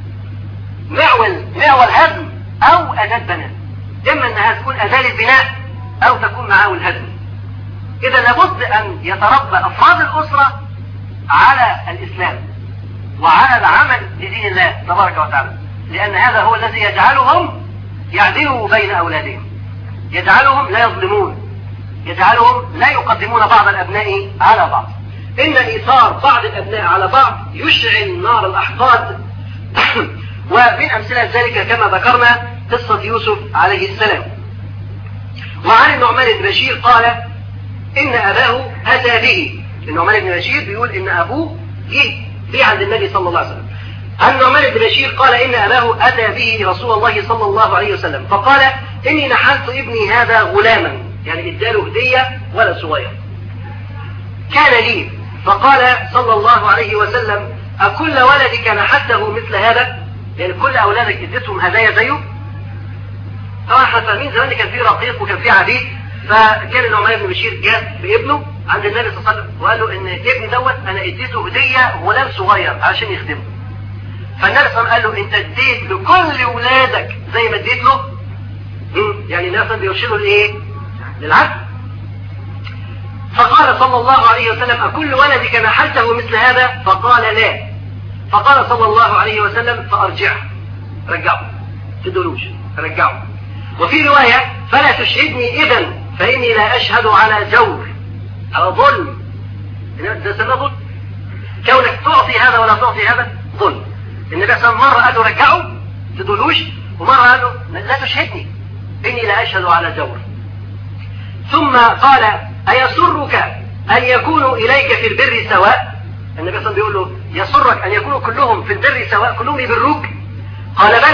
معول هدم أو أداة بناء، إما أنها تكون أداة للبناء أو تكون معاول هدم. إذا لابد أن يتربى أفراد الأسرة على الإسلام وعلى العمل لدين الله تبارك وتعالى، لأن هذا هو الذي يجعلهم يعدلوا بين أولادهم، يجعلهم لا يظلمون، يجعلهم لا يقدمون بعض الأبناء على بعض. إن إيثار بعض الأبناء على بعض يشعل نار الأحقاد. ومن أمثلة ذلك كما ذكرنا قصة يوسف عليه السلام. وعن النعمان بن بشير قال إن أباه أتى به. النعمان بن بشير بيقول إن أبوه جه عند النبي صلى الله عليه وسلم. النعمان بن بشير قال إن أباه أتى به رسول الله صلى الله عليه وسلم فقال إني نحلت ابني هذا غلاما، يعني اداله هدية ولا صغير كان لي. فقال صلى الله عليه وسلم أكل ولدك نحلته مثل هذا؟ يعني كل أولادك اديتهم هدايا زيه؟ طبعا احنا فاهمين زمان كان في رقيق وكان في عبيد. فكان النعمان بن بشير جاء بابنه عند النبي صلى الله عليه وسلم وقال له ان ابني دوت انا اديته هديه غلام صغير عشان يخدمه. فالنبي صلى الله عليه وسلم قال له انت اديت لكل ولادك زي ما اديت له، يعني النبي بيرشده لايه؟ للعدل. فقال صلى الله عليه وسلم اكل ولدك نحلته مثل هذا؟ فقال لا. فقال صلى الله عليه وسلم فارجعه، رجعه، تدلوش رجعه. وفي رواية فلا تشهدني إذن فإني لا أشهد على جور، على ظلم. ده سنة ظلم، كونك تعطي هذا ولا تعطي هذا ظلم. النبي صلى الله عليه وسلم مرة قال له رجعه تدلوش، ومرة قال له لا تشهدني إني لا أشهد على جور. ثم قال أيسرك أن يكونوا إليك في البر سواء؟ النبي صلى الله عليه وسلم بيقول له يسرك أن يكونوا كلهم في البر سواء، كلهم يبروك؟ قال بلى.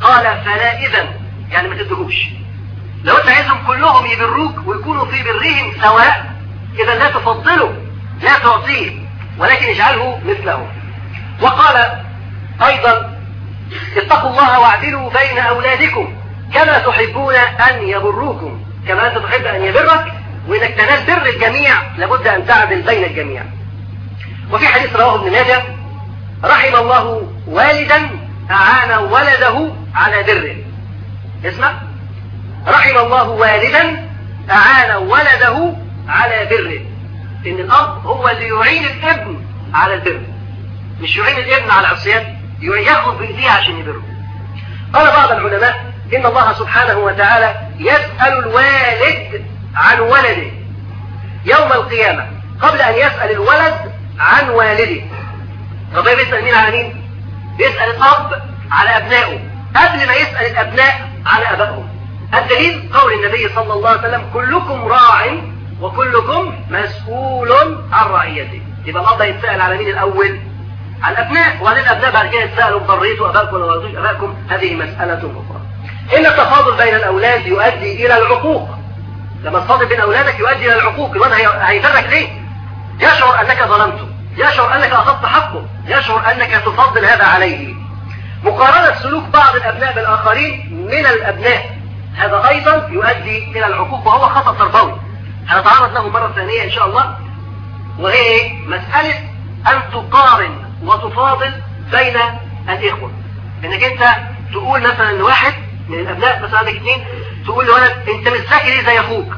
قال فلا إذن، يعني ما تدهوش. لو انت عايزهم كلهم يبروك ويكونوا في برهم سواء، إذا لا تفضله، لا تعطيه، ولكن اجعله مثله. وقال أيضا اتقوا الله واعدلوا بين أولادكم كما تحبون أن يبروكم، كما أنت تحب أن يبرك، وإنك تنال بر الجميع لابد أن تعدل بين الجميع. وفي حديث رواه ابن ماجه: رحم الله والدا أعان ولده على بره. اسمع، رحم الله والدا أعان ولده على بره. إن الأب هو اللي يعين الابن على البر، مش يعين الابن على العصيان، ياخذ بإيديه عشان يبره. قال بعض العلماء إن الله سبحانه وتعالى يسأل الوالد عن ولده يوم القيامة قبل أن يسأل الولد عن والده. ربنا بيسأل مين على مين؟ بيسأل الأب على أبنائه قبل ما يسأل الأبناء على أبائهم. الدليل قول النبي صلى الله عليه وسلم: كلكم راع وكلكم مسؤول عن رعيته. يبقى الأب يتسأل على مين الأول؟ على الأبناء، وبعدين الأبناء بعد كده يتسألوا بريتوا أباكم ولا رضيتوا أباكم. هذه مسألة أخرى. إن التفاضل بين الأولاد يؤدي إلى العقوق. لما تفاضل بين أولادك يؤدي إلى العقوق. الولد هيبرك ليه؟ يشعر أنك ظلمته، يشعر أنك أخذت حقه، يشعر أنك تفضل هذا عليه. مقارنة سلوك بعض الأبناء بالآخرين من الأبناء، هذا أيضا يؤدي إلى العقوق، وهو خطأ تربوي هنتعرض له مرة ثانية إن شاء الله. وهي مسألة أن تقارن وتفاضل بين الإخوة. إنك أنت تقول مثلا لواحد من الأبناء، مثلا عندك اثنين، تقول لولد: أنت مش ذكي ليه زي أخوك؟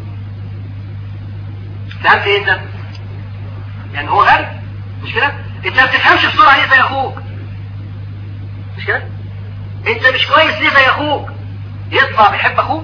فهمت إيه أنت؟ يعني هو غبي، مش كده؟ أنت ما بتفهمش بسرعة ليه زي أخوك؟ مش كده؟ أنت مش كويس ليه زي أخوك؟ يطلع بيحب أخوه؟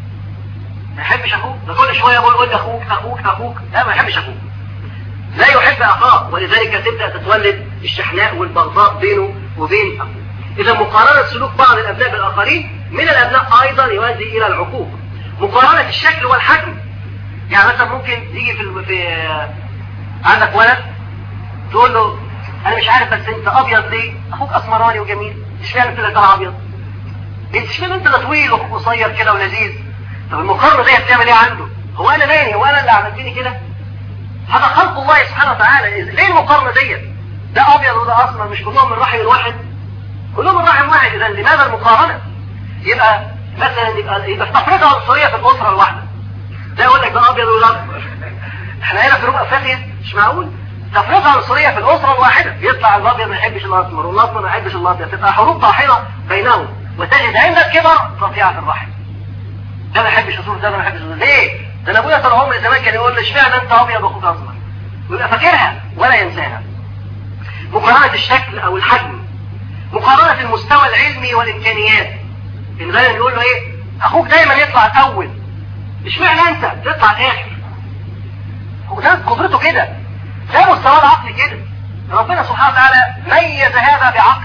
ما يحبش أخوه، ده كل شوية يقول لي أخوك أخوك أخوك. لا، ما يحبش أخوه، لا يحب أخاه، ولذلك تبدأ تتولد الشحناء والبغضاء بينه وبين أخوه. إذا مقارنة سلوك بعض الأبناء بالآخرين من الأبناء أيضا يؤدي إلى العقوق. مقارنة الشكل والحجم، يعني مثلا ممكن يجي في عندك ولد تقول له: أنا مش عارف بس أنت أبيض ليه؟ أخوك أسمراني وجميل، اشمعنى أنت اللي طالع أبيض؟ أنت اشمعنى أنت اللي طويل وقصير كده ولذيذ؟ طب المقارنة دي بتعمل إيه عنده؟ هو أنا مالي؟ هو أنا اللي عملتني كده؟ هذا خلق الله سبحانه وتعالى. ليه المقارنة ديت؟ ده أبيض وده أسمر، مش كلهم من رحم واحد؟ كلهم من رحم واحد. إذا لماذا المقارنة؟ يبقى مثلا يبقى تفرقة عنصرية في الأسرة الواحدة. ده يقول لك ده أبيض وده أسمر. إحنا هنا في جنوب أفريقيا مش معقول. تفرقة عنصرية في الأسرة الواحدة، يطلع الأبيض ما يحبش الأسمر والأسمر ما يحبش الأبيض، تبقى حروب طاحنة بينهم، وتجد عند الكبر قطيعة الرحم. ده ما يحبش أصول، ده ما يحبش أصول. ليه؟ ده أنا أبويا طول عمري زمان كان يقول لي: اشمعنى أنت أبيض وأخوك أسمر؟ ويبقى فاكرها ولا ينساها. مقارنة الشكل أو الحجم، مقارنة المستوى العلمي والإمكانيات. إن دايما يقول له إيه؟ أخوك دايما يطلع الأول، اشمعنى أنت تطلع الآخر؟ وده قدرته كده، ده مستوى العقل كده. ربنا سبحانه وتعالى ميز هذا بعقل،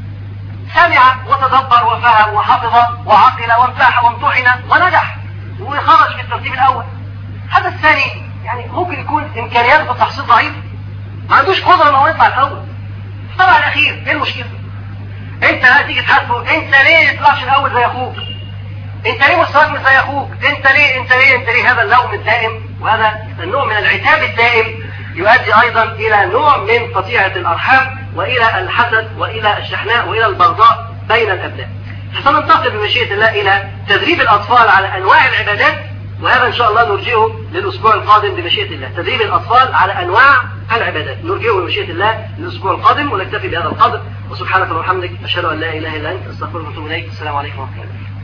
سمع وتدبر وفهم وحفظ وعقل وانفاح وامتحن ونجح وخرج في الترتيب الأول. هذا الثاني يعني ممكن يكون إمكانياته في التحصيل ضعيف، ما عندوش قدرة إنه يطلع الأول. طبعا الأخير إيه المشكلة؟ أنت هتيجي تحاسبه: أنت ليه ما تطلعش الأول زي أخوك؟ أنت ليه مستواك مش زي أخوك؟ أنت ليه؟ هذا اللوم الدائم، وهذا النوع من العتاب الدائم يؤدي أيضا إلى نوع من قطيعة الأرحام، وإلى الحسد، وإلى الشحناء، وإلى البغضاء بين الأبناء. سننتقل بمشيئة الله إلى تدريب الأطفال على أنواع العبادات، وهذا إن شاء الله نرجئه للأسبوع القادم بمشيئة الله. تدريب الأطفال على أنواع العبادات نرجئه بمشيئة الله للأسبوع القادم، ونكتفي بهذا القدر. وسبحانك اللهم وبحمدك، أشهد أن لا إله إلا أنت، أستغفرك وأتوب إليك. السلام عليكم ورحمة الله.